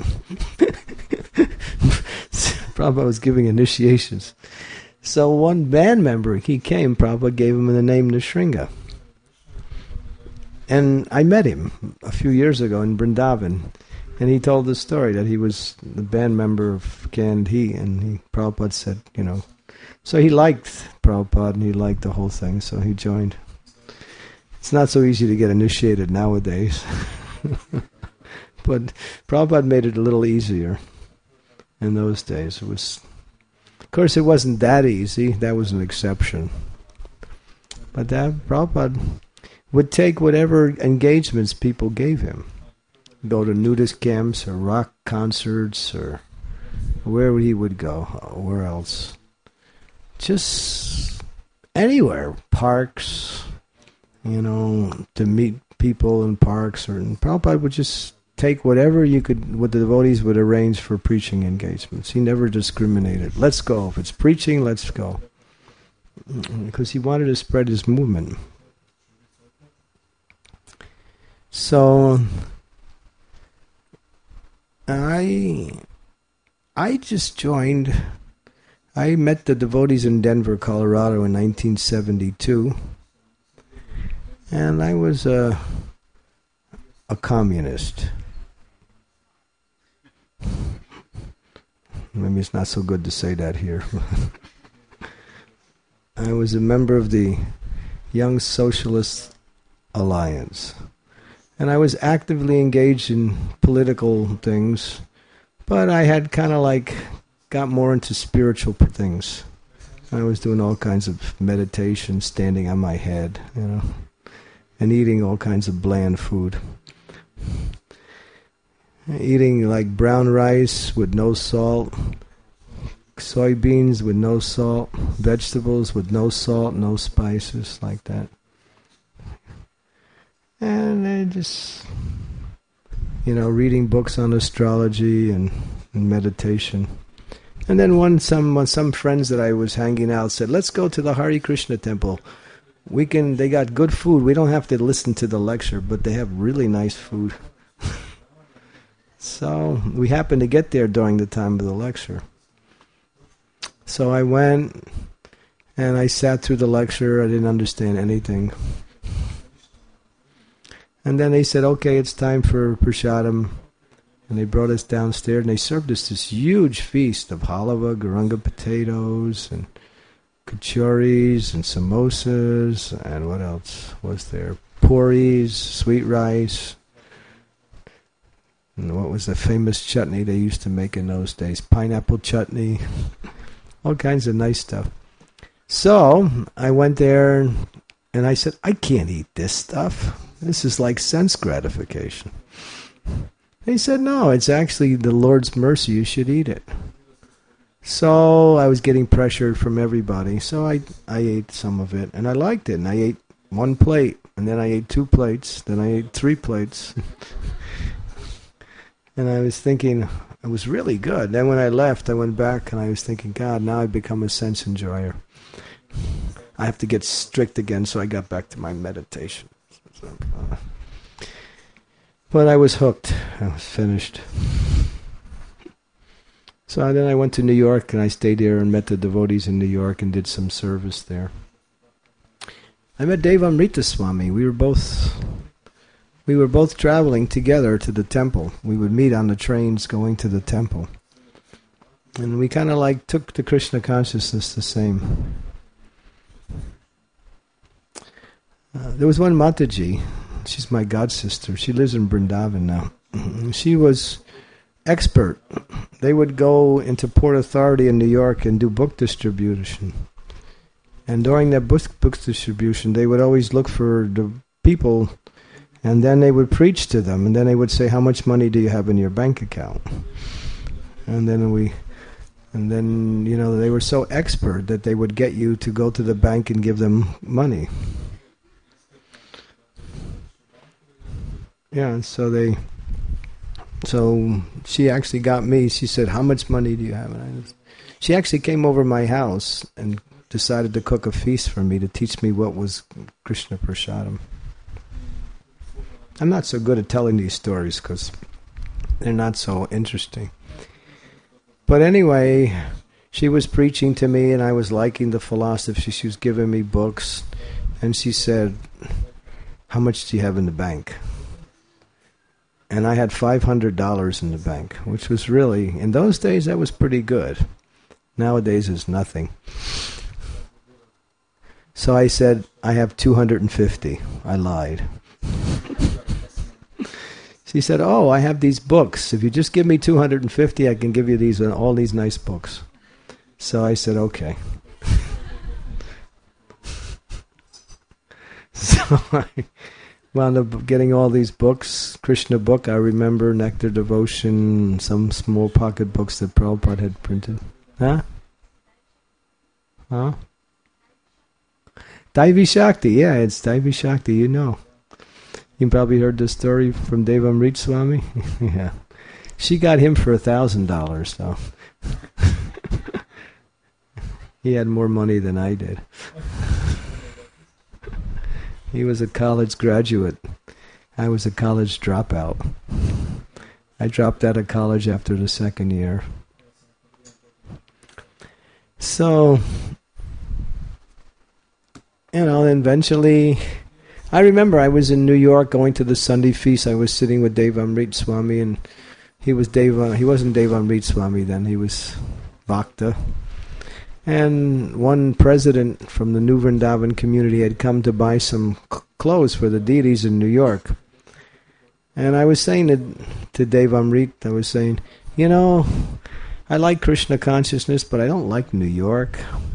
Prabhupada was giving initiations. So one band member, he came, Prabhupada gave him the name Nrsinga. And I met him a few years ago in Vrindavan, and he told the story that he was the band member of Gandhi, and Prabhupada said, so he liked Prabhupada and he liked the whole thing, so he joined. It's not so easy to get initiated nowadays, but Prabhupada made it a little easier in those days. Of course, it wasn't that easy. That was an exception. But Prabhupada would take whatever engagements people gave him. Go to nudist camps or rock concerts or where he would go. Where else? Just anywhere. Parks, to meet people in parks. And Prabhupada would just take what the devotees would arrange for preaching engagements. He never discriminated. Let's go. If it's preaching, let's go. Because he wanted to spread his movement. So I just joined. I met the devotees in Denver, Colorado in 1972, and I was a communist. Maybe it's not so good to say that here. I was a member of the Young Socialist Alliance. And I was actively engaged in political things, but I had kind of got more into spiritual things. I was doing all kinds of meditation, standing on my head, and eating all kinds of bland food. Eating brown rice with no salt, soybeans with no salt, vegetables with no salt, no spices, like that. And I just, reading books on astrology and meditation. And then some friends that I was hanging out said, let's go to the Hare Krishna temple. They got good food. We don't have to listen to the lecture, but they have really nice food. So we happened to get there during the time of the lecture. So I went and I sat through the lecture. I didn't understand anything. And then they said, okay, it's time for prasadam. And they brought us downstairs and they served us this huge feast of halava, garanga potatoes, and kachoris, and samosas, and what else was there? Puris, sweet rice. And what was the famous chutney they used to make in those days? Pineapple chutney. All kinds of nice stuff. So I went there and I said, I can't eat this stuff. This is like sense gratification. He said, no, it's actually the Lord's mercy. You should eat it. So I was getting pressured from everybody. So I ate some of it. And I liked it. And I ate one plate. And then I ate 2 plates. Then I ate 3 plates. And I was thinking, it was really good. Then when I left, I went back and I was thinking, God, now I've become a sense enjoyer. I have to get strict again. So I got back to my meditation. But I was hooked. I was finished. So then I went to New York and I stayed there and met the devotees in New York and did some service there. I met Devamrita Swami. We were both traveling together to the temple. We would meet on the trains going to the temple. And we kind of took the Krishna consciousness the same. There was one Mataji. She's my god sister. She lives in Vrindavan now. She was expert. They would go into Port Authority in New York and do book distribution. And during that book distribution, they would always look for the people, and then they would preach to them, and then they would say, how much money do you have in your bank account? And then they were so expert that they would get you to go to the bank and give them money. Yeah, and so she actually got me. She said, how much money do you have? And she actually came over my house and decided to cook a feast for me to teach me what was Krishna Prasadam. I'm not so good at telling these stories because they're not so interesting. But anyway, she was preaching to me and I was liking the philosophy. She was giving me books. And she said, how much do you have in the bank? And I had $500 in the bank, which was really, in those days, that was pretty good. Nowadays, it's nothing. So I said, I have 250. I lied. She said, oh, I have these books. If you just give me 250, I can give you all these nice books. So I said, okay. So I wound up getting all these books. Krishna book, I remember, Nectar Devotion, some small pocket books that Prabhupada had printed. Huh? Daivi Shakti, yeah, it's Daivi Shakti, you know. You probably heard the story from Devamrit Swami. Yeah. She got him for $1,000, though. He had more money than I did. He was a college graduate. I was a college dropout. I dropped out of college after the second year. So, eventually, I remember I was in New York going to the Sunday feast. I was sitting with Devamrit Swami, and he wasn't Devamrit Swami then, he was Bhakta. And one president from the New Vrindavan community had come to buy some clothes for the deities in New York. And I was saying to Devamrit, I was saying, I like Krishna consciousness, but I don't like New York.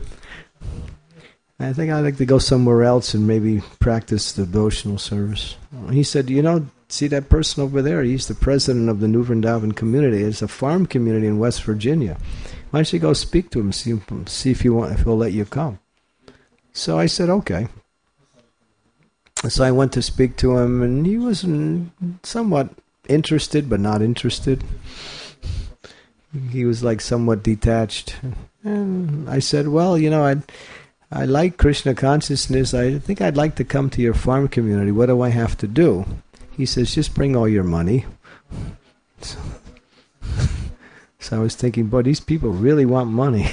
I think I'd like to go somewhere else and maybe practice the devotional service. He said, see that person over there? He's the president of the New Vrindavan community. It's a farm community in West Virginia. Why don't you go speak to him, see if he'll let you come? So I said, okay. So I went to speak to him, and he was somewhat interested, but not interested. He was like somewhat detached. And I said, well, I like Krishna consciousness. I think I'd like to come to your farm community. What do I have to do? He says, just bring all your money. So I was thinking, boy, these people really want money.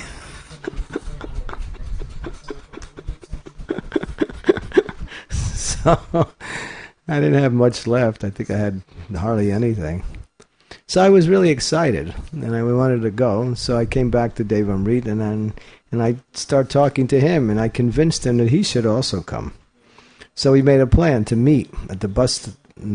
So I didn't have much left. I think I had hardly anything. So I was really excited, and I wanted to go. So I came back to Devamrit, and I started talking to him, and I convinced him that he should also come. So we made a plan to meet at the bus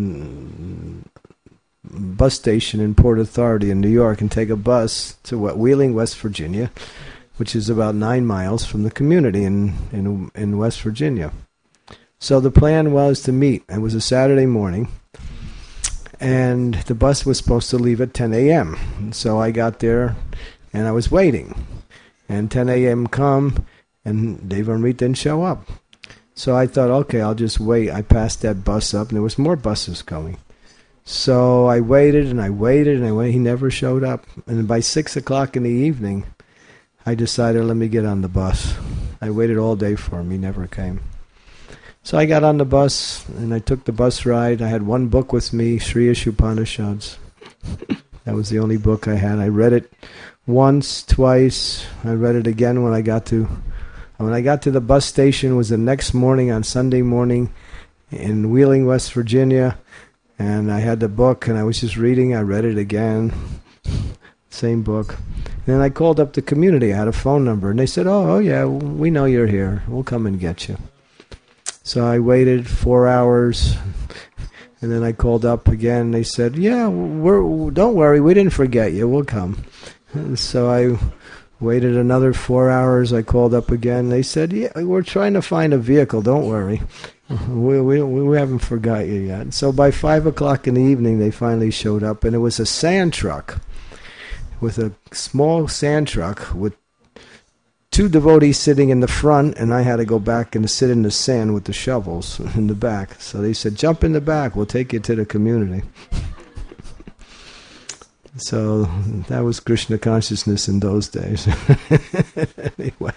station in Port Authority in New York and take a bus to Wheeling, West Virginia, which is about 9 miles from the community in West Virginia. So the plan was to meet. It was a Saturday morning, and the bus was supposed to leave at 10 a.m. So I got there, and I was waiting. And 10 a.m. come, and Devamrit didn't show up. So I thought, okay, I'll just wait. I passed that bus up, and there was more buses coming. So I waited, and I waited, and I waited. He never showed up. And by 6 o'clock in the evening, I decided, let me get on the bus. I waited all day for him. He never came. So I got on the bus, and I took the bus ride. I had one book with me, Sri Upanishads. That was the only book I had. I read it once, twice. I read it again when I got to the bus station. It was the next morning, on Sunday morning, in Wheeling, West Virginia. And I had the book, and I was just reading. I read it again. Same book. And then I called up the community. I had a phone number. And they said, oh yeah, we know you're here. We'll come and get you. So I waited 4 hours. And then I called up again. And they said, yeah, don't worry. We didn't forget you. We'll come. And so I waited another 4 hours. I called up again. They said, yeah, we're trying to find a vehicle. Don't worry. We haven't forgot you yet. So by 5 o'clock in the evening, they finally showed up, and it was a sand truck, with a small sand truck with 2 devotees sitting in the front, and I had to go back and sit in the sand with the shovels in the back. So they said, jump in the back, we'll take you to the community. So that was Krishna consciousness in those days. Anyway.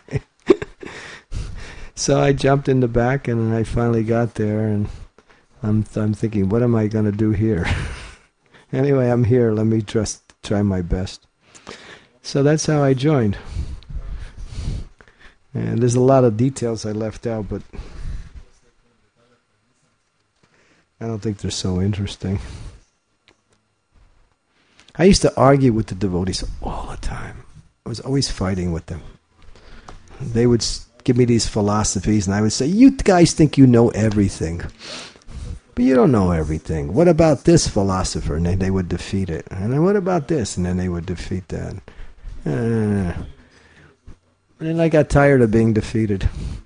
So I jumped in the back, and I finally got there, and I'm thinking, what am I going to do here? Anyway, I'm here. Let me just try my best. So that's how I joined. And there's a lot of details I left out, but I don't think they're so interesting. I used to argue with the devotees all the time. I was always fighting with them. They would give me these philosophies, and I would say, you guys think you know everything. But you don't know everything. What about this philosopher? And then they would defeat it. And then what about this? And then they would defeat that. And then I got tired of being defeated.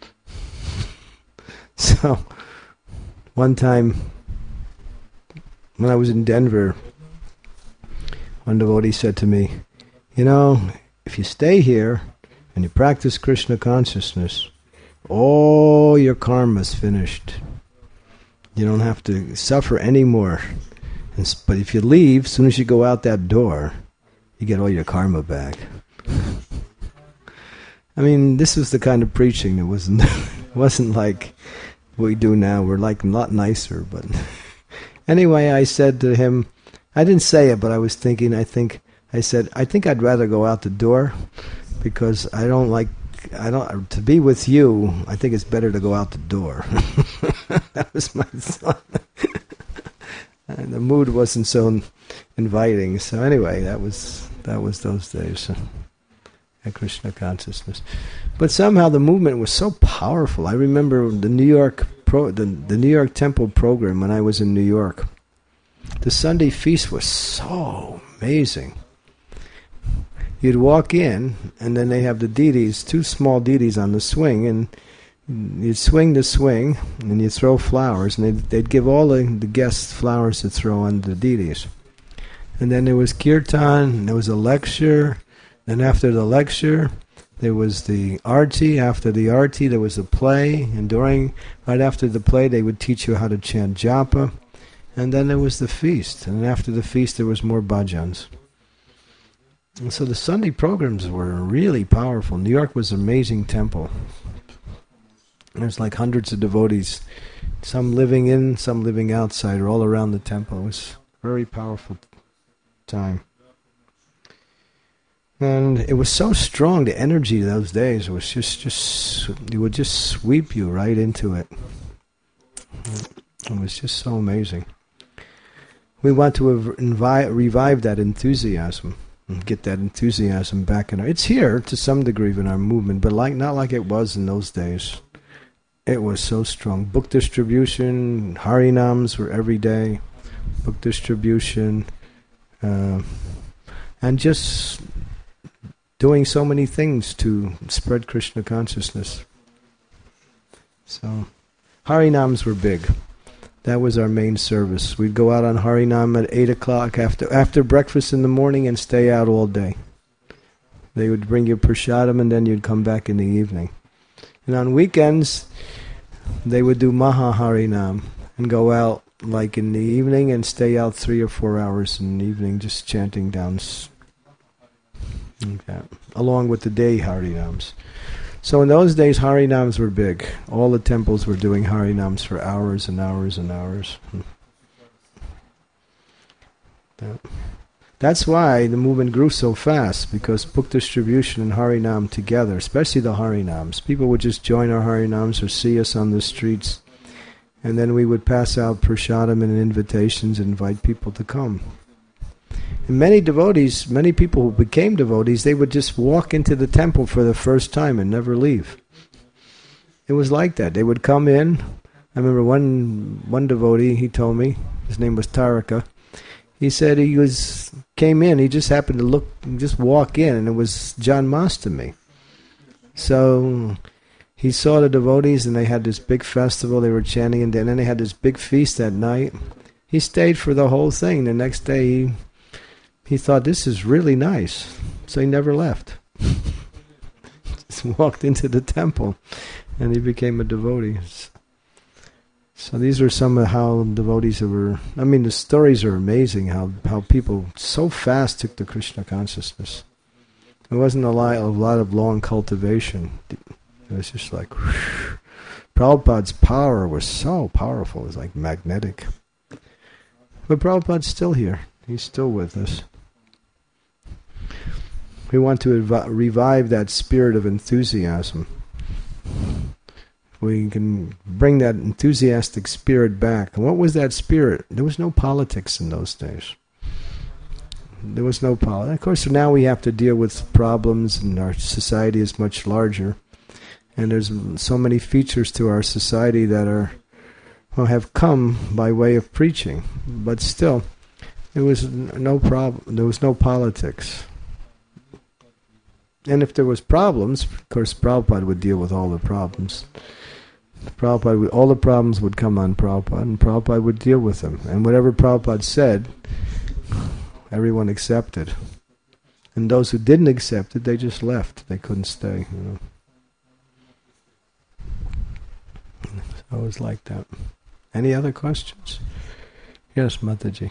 So, one time, when I was in Denver, one devotee said to me, if you stay here and you practice Krishna consciousness, all your karma's finished. You don't have to suffer anymore. But if you leave, as soon as you go out that door, you get all your karma back. I mean, this was the kind of preaching that wasn't like what we do now. We're like a lot nicer. But anyway, I said to him, I didn't say it, but I was thinking, I think I'd rather go out the door because to be with you, I think it's better to go out the door. That was my thought. And the mood wasn't so inviting. So anyway, that was those days at Krishna consciousness. But somehow the movement was so powerful. I remember the New York Temple program when I was in New York. The Sunday feast was so amazing. You'd walk in, and then they have the deities, two small deities on the swing, and you'd swing the swing, and you'd throw flowers, and they'd give all the guests flowers to throw on the deities. And then there was kirtan, there was a lecture, then after the lecture, there was the arti. After the arti, there was a play, and right after the play, they would teach you how to chant japa. And then there was the feast. And after the feast, there was more bhajans. And so the Sunday programs were really powerful. New York was an amazing temple. There's like hundreds of devotees, some living in, some living outside, or all around the temple. It was a very powerful time. And it was so strong, the energy those days was just it would just sweep you right into it. It was just so amazing. We want to revive that enthusiasm and get that enthusiasm back in our... It's here to some degree in our movement, but not like it was in those days. It was so strong. Book distribution, Harinams were every day. Book distribution, and just doing so many things to spread Krishna consciousness. So, Harinams were big. That was our main service. We'd go out on Harinam at 8 o'clock after breakfast in the morning and stay out all day. They would bring you prasadam and then you'd come back in the evening. And on weekends, they would do Maha Harinam and go out like in the evening and stay out 3 or 4 hours in the evening just chanting down like that, along with the day Harinams. So in those days, Harinams were big. All the temples were doing Harinams for hours and hours and hours. That's why the movement grew so fast, because book distribution and Harinam together, especially the Harinams. People would just join our Harinams or see us on the streets, and then we would pass out prasadam and invitations and invite people to come. And many devotees, many people who became devotees, they would just walk into the temple for the first time and never leave. It was like that. They would come in. I remember one devotee, he told me, his name was Taraka. He said came in, he just happened to just walk in, and it was Janmashtami. So he saw the devotees, and they had this big festival, they were chanting, and then they had this big feast that night. He stayed for the whole thing. The next day, he thought, this is really nice. So he never left. Just walked into the temple, and he became a devotee. So these are some of how devotees were... I mean, the stories are amazing, how people so fast took to Krishna consciousness. It wasn't a lot of long cultivation. It was just like... whoosh. Prabhupada's power was so powerful. It was like magnetic. But Prabhupada's still here. He's still with us. We want to revive that spirit of enthusiasm We can bring that enthusiastic spirit back. And what was that spirit? There was no politics in those days. There was no politics. Of course, now we have to deal with problems, and our society is much larger. And there's so many features to our society that have come by way of preaching. But still, there was no problem. There was no politics. And if there was problems, of course, Prabhupada would deal with all the problems. All the problems would come on Prabhupada, and Prabhupada would deal with them. And whatever Prabhupada said, everyone accepted. And those who didn't accept it, they just left. They couldn't stay. So it was like that. Any other questions? Yes, Mataji.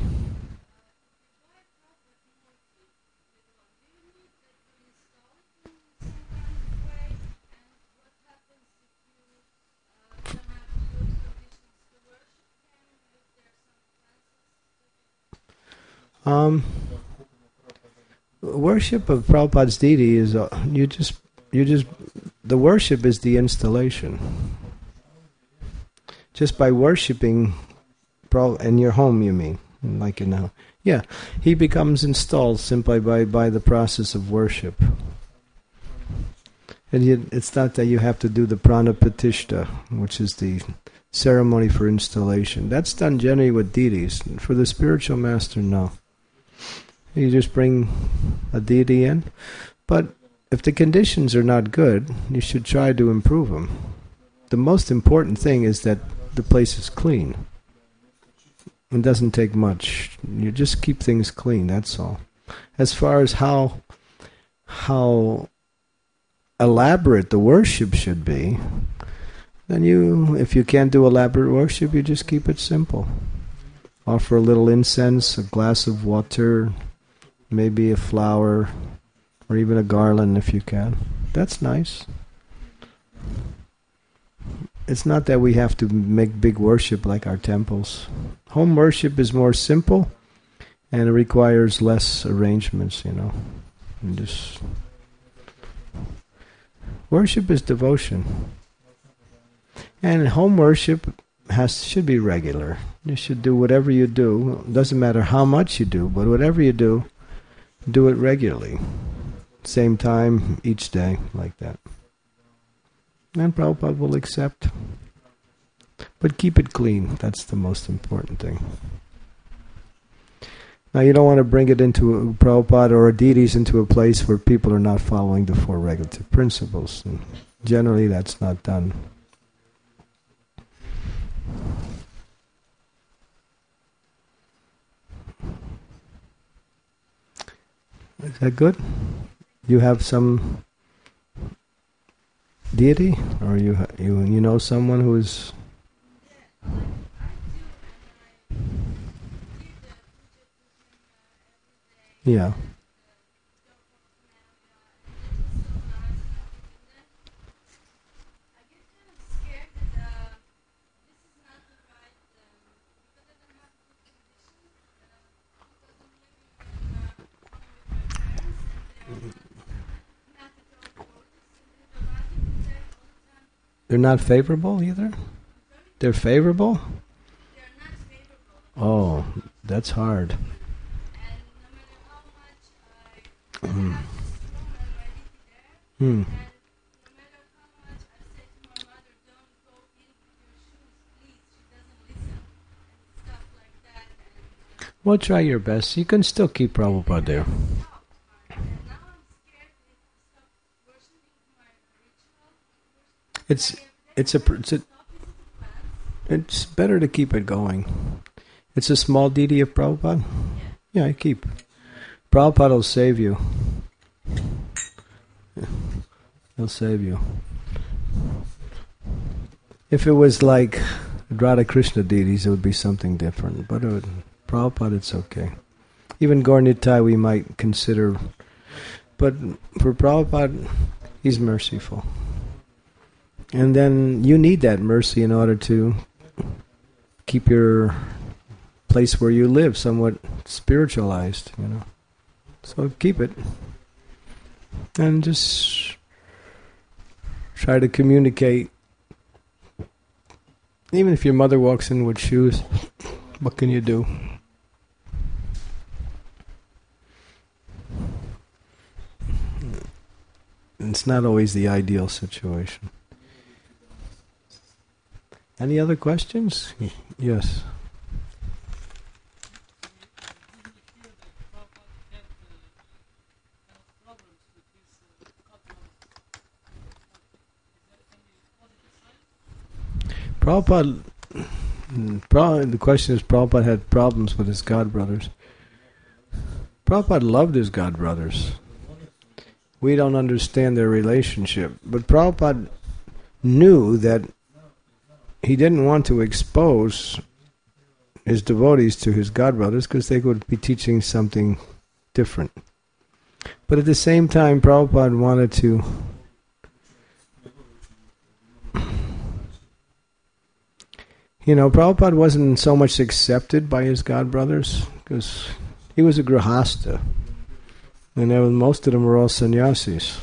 Worship of Prabhupada's deity is the worship is the installation. Just by worshiping in your home, you mean, like in now? Yeah, he becomes installed simply by the process of worship. And it's not that you have to do the pranapratishtha, which is the ceremony for installation. That's done generally with deities. For the spiritual master, no. You just bring a deity in. But if the conditions are not good, you should try to improve them. The most important thing is that the place is clean. It doesn't take much. You just keep things clean, that's all. As far as how elaborate the worship should be, then if you can't do elaborate worship, you just keep it simple. Offer a little incense, a glass of water, maybe a flower, or even a garland if you can. That's nice. It's not that we have to make big worship like our temples. Home worship is more simple, and it requires less arrangements, And just worship is devotion. And home worship should be regular. You should do whatever you do. It doesn't matter how much you do, but whatever you do it regularly. Same time, each day, like that. And Prabhupada will accept. But keep it clean. That's the most important thing. Now you don't want to bring it into Prabhupada or deities into a place where people are not following the four regulative principles. And generally that's not done. Is that good? You have some deity, or you know someone who is? Yeah. They're not favorable either? They're favorable? Oh, that's hard. Well, try your best. You can still keep Prabhupada there. It's better to keep it going. It's a small deity of Prabhupada. Yeah, keep. Prabhupada will save you. He'll save you. If it was like Radha Krishna deities, it would be something different. But Prabhupada, it's okay. Even Gaur Nitai we might consider. But for Prabhupada, he's merciful. And then you need that mercy in order to keep your place where you live somewhat spiritualized, So keep it. And just try to communicate Even if your mother walks in with shoes, what can you do? It's not always the ideal situation. Any other questions? Yes. Prabhupada, the question is, Prabhupada had problems with his godbrothers. Prabhupada loved his godbrothers. We don't understand their relationship. But Prabhupada knew that he didn't want to expose his devotees to his godbrothers because they would be teaching something different. But at the same time, Prabhupada wanted to Prabhupada wasn't so much accepted by his godbrothers because he was a grihasta. And most of them were all sannyasis.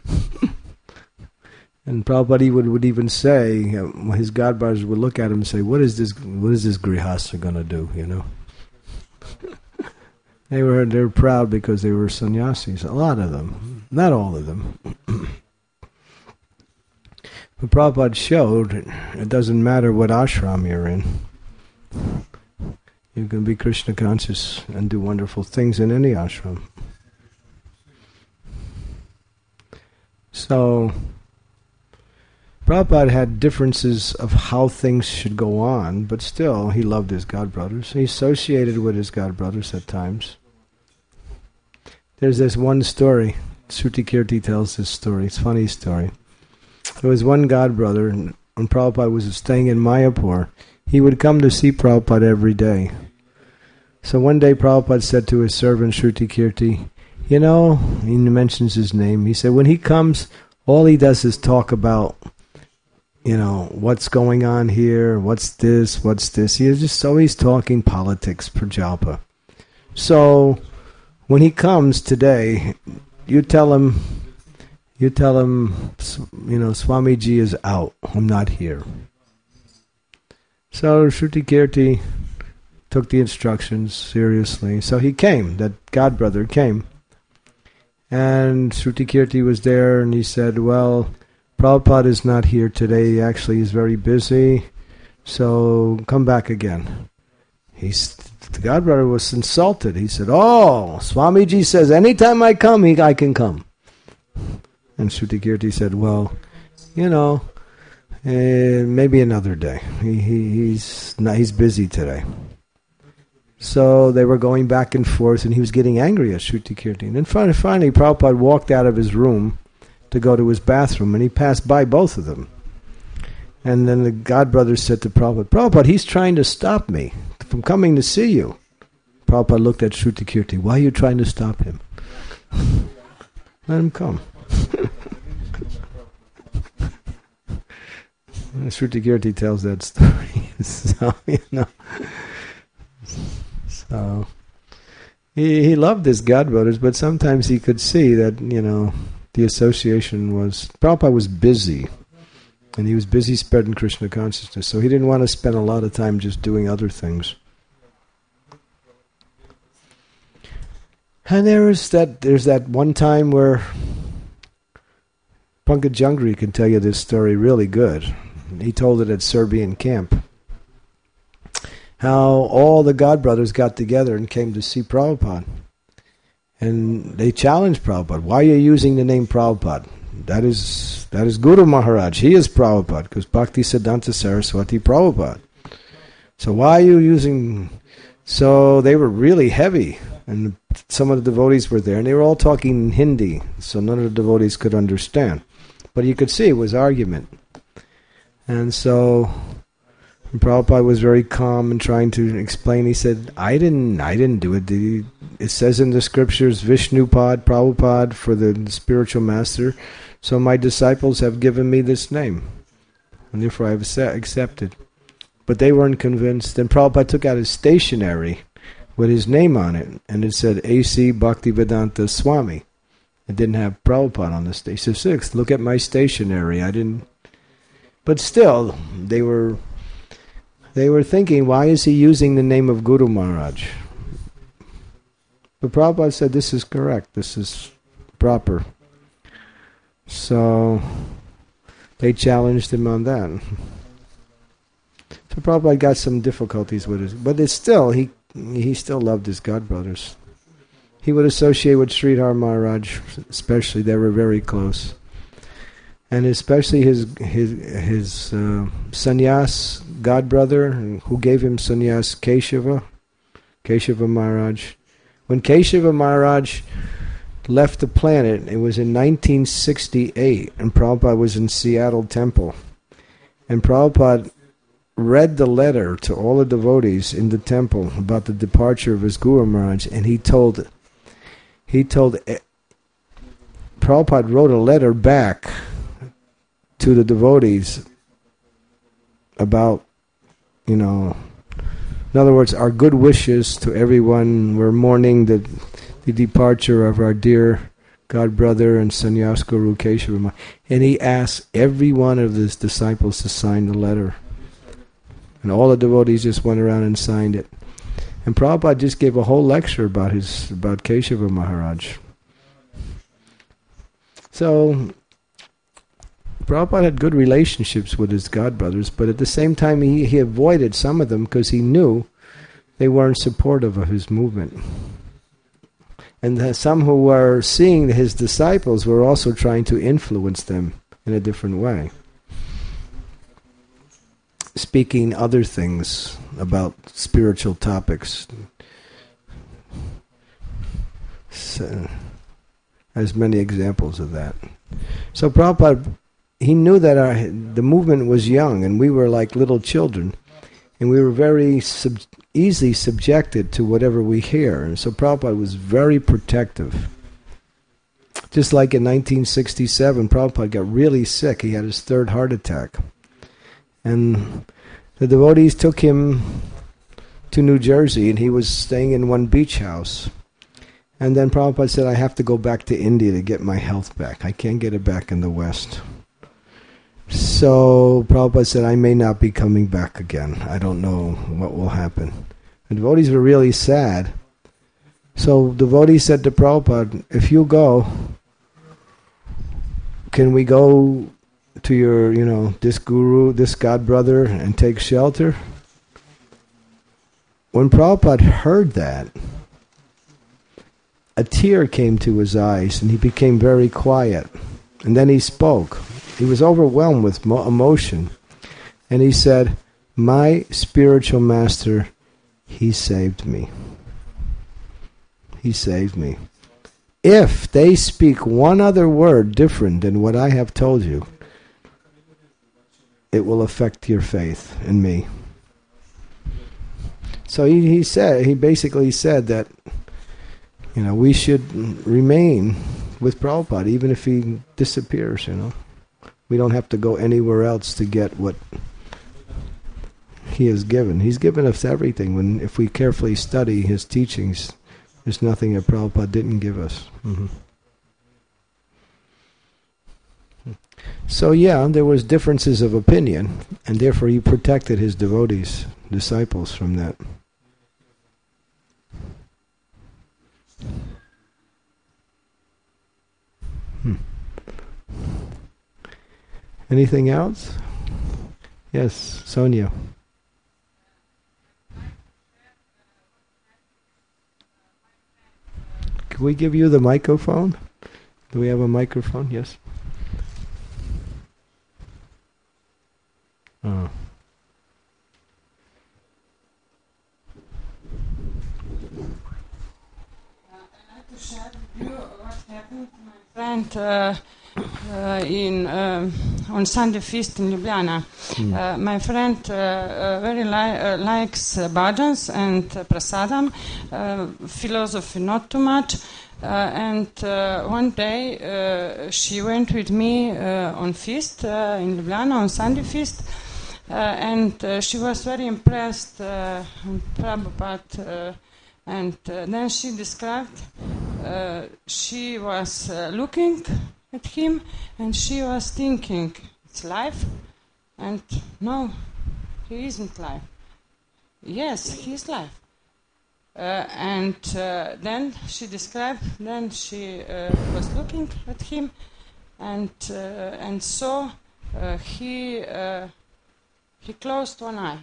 And Prabhupada would even say, his godbrothers would look at him and say, what is this grihasta going to do, They were proud because they were sannyasis, a lot of them, not all of them. But Prabhupada showed it doesn't matter what ashram you're in. You can be Krishna conscious and do wonderful things in any ashram. So, Prabhupada had differences of how things should go on, but still he loved his godbrothers. He associated with his godbrothers at times. There's this one story, Shruti Kirti tells this story, it's a funny story. There was one godbrother, and when Prabhupada was staying in Mayapur, he would come to see Prabhupada every day. So one day Prabhupada said to his servant Shruti Kirti, he mentions his name, he said, when he comes, all he does is talk about, what's going on here, what's this. He's just always talking politics, prajalpa. So, when he comes today, you tell him, Swamiji is out, I'm not here. So Shruti Kirti took the instructions seriously. So he came, that godbrother came. And Shruti Kirti was there and he said, well, Prabhupada is not here today, actually he's very busy, so come back again. The godbrother was insulted. He said, oh, Swamiji says anytime I come, I can come. And Shruti Kirti said, well, maybe another day. He's busy today. So they were going back and forth, and he was getting angry at Shruti Kirti. And then finally, Prabhupada walked out of his room to go to his bathroom, and he passed by both of them. And then the godbrother said to Prabhupada, he's trying to stop me from coming to see you. Prabhupada looked at Shruti Kirti, why are you trying to stop him? Let him come. Shruti Kirti tells that story. So, he loved his godbrothers, but sometimes he could see that, the association was, Prabhupada was busy, and he was busy spreading Krishna consciousness, so he didn't want to spend a lot of time just doing other things. And there's that one time where Pankaj Jangri can tell you this story really good. He told it at Serbian camp. How all the godbrothers got together and came to see Prabhupada. And they challenged Prabhupada. Why are you using the name Prabhupada? That is Guru Maharaj. He is Prabhupada, because Bhakti Siddhanta Saraswati Prabhupada. So why are you using... So they were really heavy. And some of the devotees were there. And they were all talking in Hindi. So none of the devotees could understand. But you could see it was argument. And so... And Prabhupada was very calm and trying to explain. He said, I didn't do it. It says in the scriptures, Vishnupad, Prabhupada, for the spiritual master. So my disciples have given me this name. And therefore I have accepted. But they weren't convinced. Then Prabhupada took out his stationery with his name on it. And it said, A.C. Bhaktivedanta Swami. It didn't have Prabhupada on the station. He said, look at my stationery. I didn't... But still, they were... they were thinking, why is he using the name of Guru Maharaj? But Prabhupada said, this is correct, this is proper. So they challenged him on that. So Prabhupada got some difficulties with it, but it's still, he still loved his godbrothers. He would associate with Sridhar Maharaj, especially. They were very close, and especially his sannyas godbrother, who gave him sannyas, Keshava Maharaj. When Keshava Maharaj left the planet, it was in 1968, and Prabhupada was in Seattle Temple, and Prabhupada read the letter to all the devotees in the temple about the departure of his Guru Maharaj, and he told Prabhupada wrote a letter back to the devotees about, in other words, our good wishes to everyone. We're mourning the departure of our dear godbrother and sannyas guru Keshava Maharaj. And he asked every one of his disciples to sign the letter. And all the devotees just went around and signed it. And Prabhupada just gave a whole lecture about Keshava Maharaj. So Prabhupada had good relationships with his godbrothers, but at the same time he avoided some of them because he knew they weren't supportive of his movement. And some who were seeing his disciples were also trying to influence them in a different way, speaking other things about spiritual topics. So, there's many examples of that. So Prabhupada, he knew that the movement was young and we were like little children, and we were very easily subjected to whatever we hear. And so Prabhupada was very protective. Just like in 1967, Prabhupada got really sick. He had his third heart attack. And the devotees took him to New Jersey, and he was staying in one beach house. And then Prabhupada said, I have to go back to India to get my health back. I can't get it back in the West. So Prabhupada said, I may not be coming back again. I don't know what will happen. The devotees were really sad. So devotees said to Prabhupada, if you go, can we go to your, this guru, this godbrother, and take shelter? When Prabhupada heard that, a tear came to his eyes, and he became very quiet. And then he spoke. He was overwhelmed with emotion. And he said, my spiritual master, he saved me. He saved me. If they speak one other word different than what I have told you, it will affect your faith in me. So he basically said that, we should remain with Prabhupada even if he disappears, We don't have to go anywhere else to get what he has given. He's given us everything. If we carefully study his teachings, there's nothing that Prabhupada didn't give us. Mm-hmm. So there was differences of opinion, and therefore he protected his devotees, disciples from that. Anything else? Yes, Sonia. Can we give you the microphone? Do we have a microphone? Yes. Oh. I'd like to share with you what happened to my friend on Sunday feast in Ljubljana. My friend very likes bhajans and prasadam, philosophy not too much. And one day she went with me on feast in Ljubljana, on Sunday feast, and she was very impressed with Prabhupada. And then she described she was looking at him, and she was thinking, it's life, and no, he isn't life. yes, he's live. And then she described, then she was looking at him and saw he closed one eye,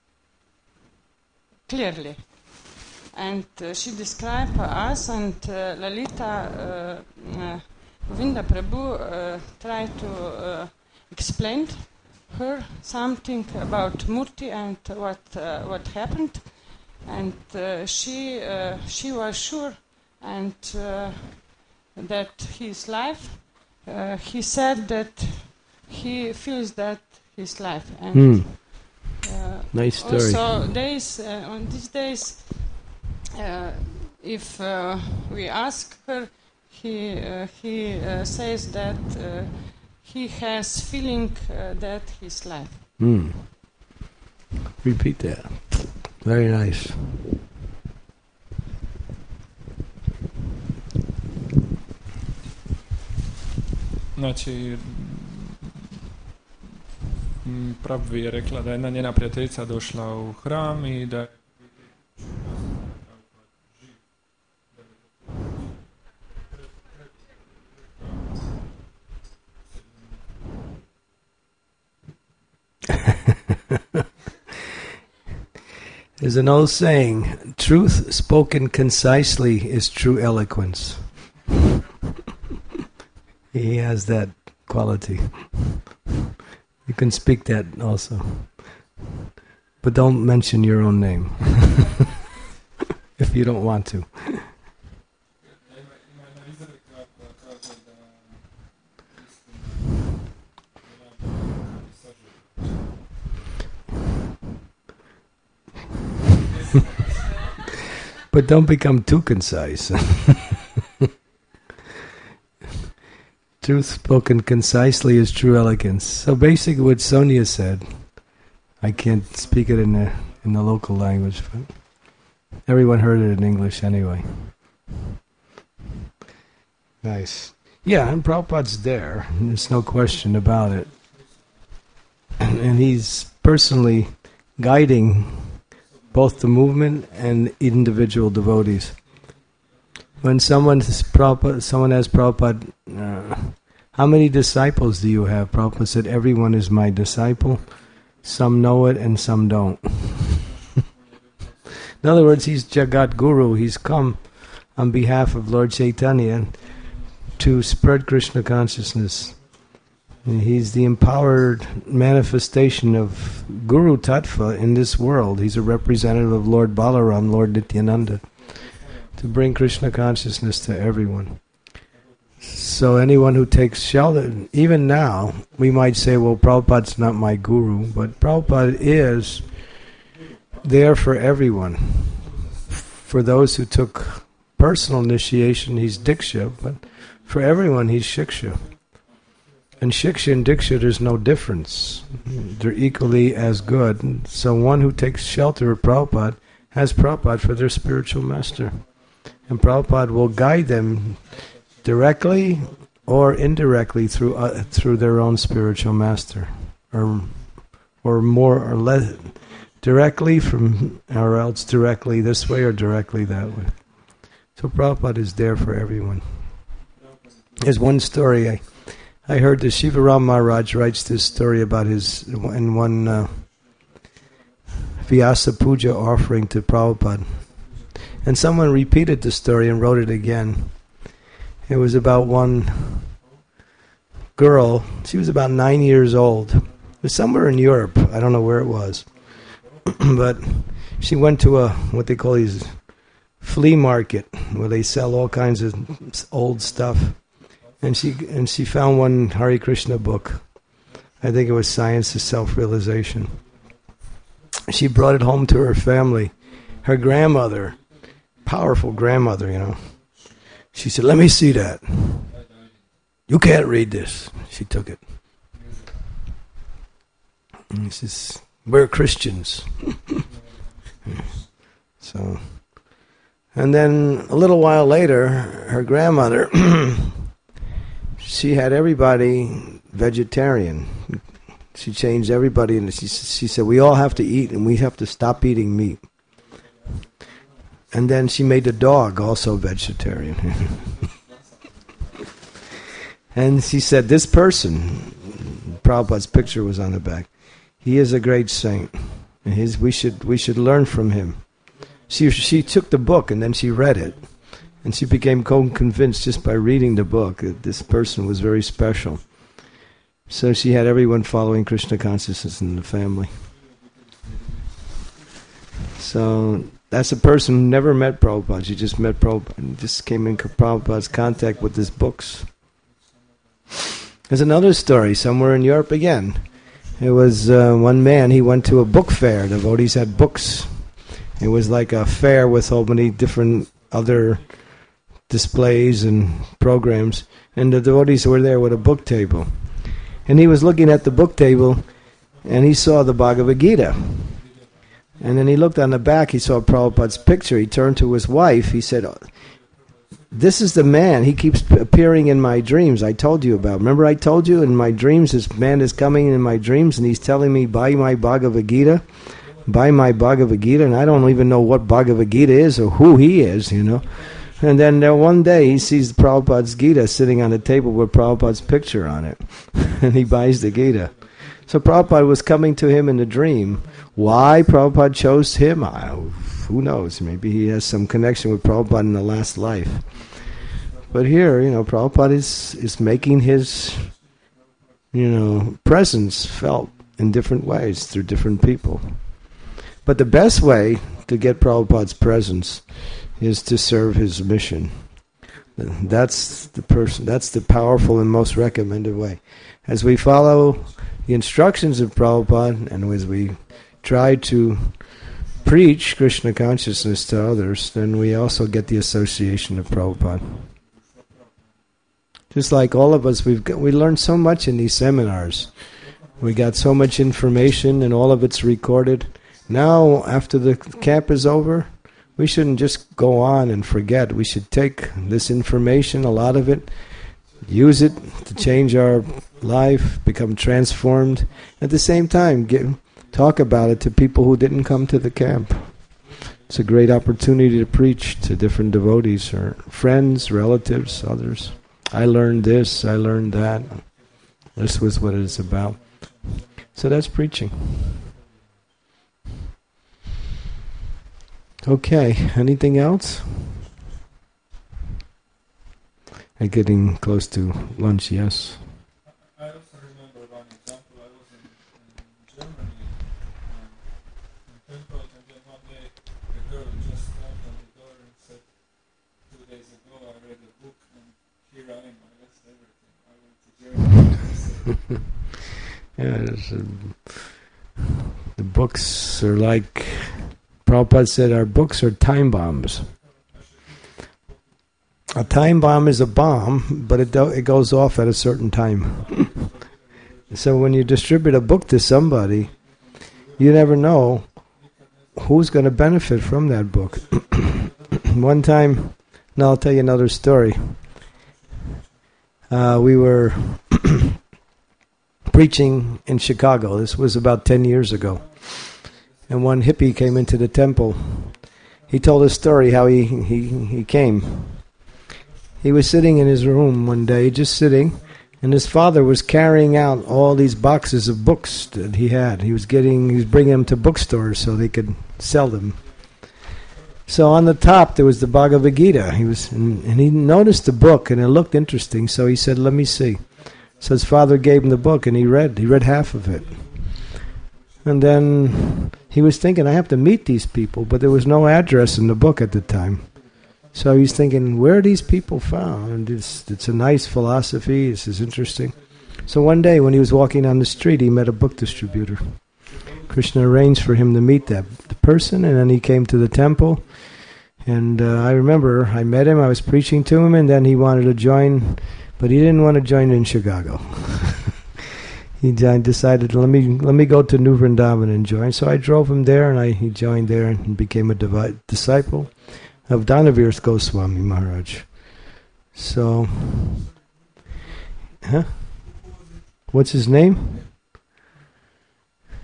clearly. And she described us, and Lalita Govinda Prabhu tried to explain her something about Murti and what happened. And she was sure and that his life. He said that he feels that his life. And nice story. Also, on these days, if we ask her, he says that he has feeling that his life. Repeat that. Very nice. Znači, Prabhu je rekla da jedna njena prijateljica došla u hram i da There's an old saying, truth spoken concisely is true eloquence. He has that quality. You can speak that also. But don't mention your own name. If you don't want to. But don't become too concise. Truth spoken concisely is true elegance. So basically what Sonia said, I can't speak it in the local language, but everyone heard it in English anyway. Nice. Yeah, and Prabhupada's there. There's no question about it. And he's personally guiding both the movement and individual devotees. When someone asks Prabhupada, how many disciples do you have? Prabhupada said, everyone is my disciple. Some know it and some don't. In other words, he's Jagat Guru. He's come on behalf of Lord Chaitanya to spread Krishna consciousness. And he's the empowered manifestation of Guru Tattva in this world. He's a representative of Lord Balaram, Lord Nityananda, to bring Krishna consciousness to everyone. So anyone who takes shelter, even now, we might say, well, Prabhupada's not my guru, but Prabhupada is there for everyone. For those who took personal initiation, he's Diksha, but for everyone, he's Shiksha. And Shiksha and Diksha, there's no difference. They're equally as good. So one who takes shelter of Prabhupada has Prabhupada for their spiritual master. And Prabhupada will guide them directly or indirectly through their own spiritual master. Or more or less directly or else directly this way or directly that way. So Prabhupada is there for everyone. There's one story I heard that Shivaram Maharaj writes this story about in one Vyasa Puja offering to Prabhupada. And someone repeated the story and wrote it again. It was about one girl. She was about 9 years old. It was somewhere in Europe. I don't know where it was. But she went to what they call these flea market where they sell all kinds of old stuff. And she found one Hare Krishna book. I think it was Science of Self-Realization. She brought it home to her family. Her grandmother, powerful grandmother, you know. She said, let me see that. You can't read this. She took it. And she says, we're Christians. So, and then a little while later, her grandmother... she had everybody vegetarian. She changed everybody, and she said, we all have to eat, and we have to stop eating meat. And then she made the dog also vegetarian. And she said, this person, Prabhupada's picture was on the back, he is a great saint. And we should learn from him. She took the book and then she read it. And she became convinced just by reading the book that this person was very special. So she had everyone following Krishna consciousness in the family. So that's a person who never met Prabhupada. She just met Prabhupada and just came in Prabhupada's contact with his books. There's another story somewhere in Europe again. It was one man, he went to a book fair. Devotees had books. It was like a fair with so many different other displays and programs. And the devotees were there with a book table. And he was looking at the book table, and he saw the Bhagavad Gita. And then he looked on the back, he saw Prabhupada's picture. He turned to his wife, he said, this is the man, he keeps appearing in my dreams I told you about. Remember I told you in my dreams, this man is coming in my dreams, and he's telling me, buy my Bhagavad Gita, and I don't even know what Bhagavad Gita is or who he is, you know. And then one day he sees Prabhupada's Gita sitting on the table with Prabhupada's picture on it. And he buys the Gita. So Prabhupada was coming to him in the dream. Why Prabhupada chose him? Who knows? Maybe he has some connection with Prabhupada in the last life. But here, Prabhupada is making his, presence felt in different ways through different people. But the best way to get Prabhupada's presence is to serve his mission. That's the powerful and most recommended way. As we follow the instructions of Prabhupada and as we try to preach Krishna consciousness to others, then we also get the association of Prabhupada. Just like all of us, we learned so much in these seminars. We got so much information and all of it's recorded. Now, after the camp is over, we shouldn't just go on and forget. We should take this information, a lot of it, use it to change our life, become transformed. At the same time, talk about it to people who didn't come to the camp. It's a great opportunity to preach to different devotees or friends, relatives, others. I learned this, I learned that. This was what it's about. So that's preaching. Okay, anything else? I'm getting close to lunch, yes. I also remember one example. I was in Germany, in temple, and then one day the girl just knocked on the door and said, 2 days ago I read a book and here I am, I lost everything. I went to Germany. The books are like, Prabhupada said, our books are time bombs. A time bomb is a bomb, but it goes off at a certain time. So when you distribute a book to somebody, you never know who's going to benefit from that book. One time, now I'll tell you another story. We were preaching in Chicago. This was about 10 years ago. And one hippie came into the temple. He told a story how he came. He was sitting in his room one day, just sitting, and his father was carrying out all these boxes of books that he had. He was bringing them to bookstores so they could sell them. So on the top there was the Bhagavad Gita. And he noticed the book and it looked interesting, so he said, "Let me see." So his father gave him the book and he read half of it. And then he was thinking, I have to meet these people, but there was no address in the book at the time. So he's thinking, where are these people found? It's a nice philosophy, this is interesting. So one day when he was walking on the street, he met a book distributor. Krishna arranged for him to meet the person, and then he came to the temple. And I remember I met him, I was preaching to him, and then he wanted to join, but he didn't want to join in Chicago. He decided, let me go to New Vrindavan and join. So I drove him there, and he joined there and became a disciple of Dhanavir Goswami Maharaj. So, what's his name?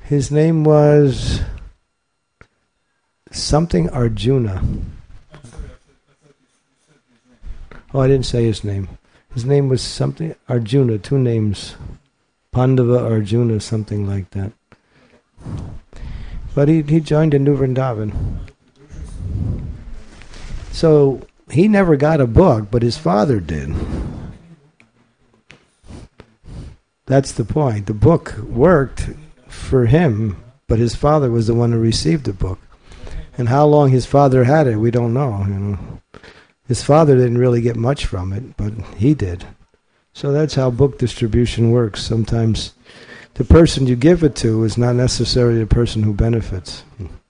His name was something Arjuna. I'm sorry, I thought you said his name. Oh, I didn't say his name. His name was something Arjuna, 2 names. Pandava Arjuna, something like that. But he joined in New Vrindavan. So he never got a book, but his father did. That's the point. The book worked for him, but his father was the one who received the book. And how long his father had it, we don't know. His father didn't really get much from it, but he did. So that's how book distribution works. Sometimes the person you give it to is not necessarily the person who benefits.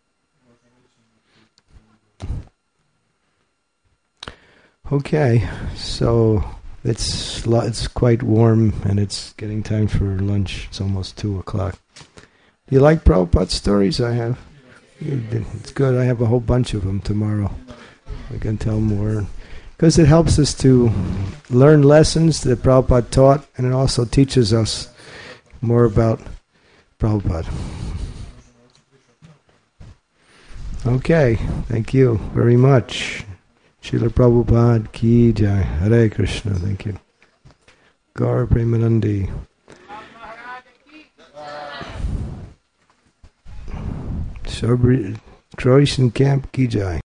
Okay, so it's quite warm and it's getting time for lunch. It's almost 2 o'clock. Do you like Prabhupada's stories? I have. It's good. I have a whole bunch of them tomorrow. I can tell more. Because it helps us to learn lessons that Prabhupada taught, and it also teaches us more about Prabhupada. Okay, thank you very much. Srila Prabhupada Ki Jai. Hare Krishna, thank you. Gaur Premanandi. Croatian Camp Ki Jai.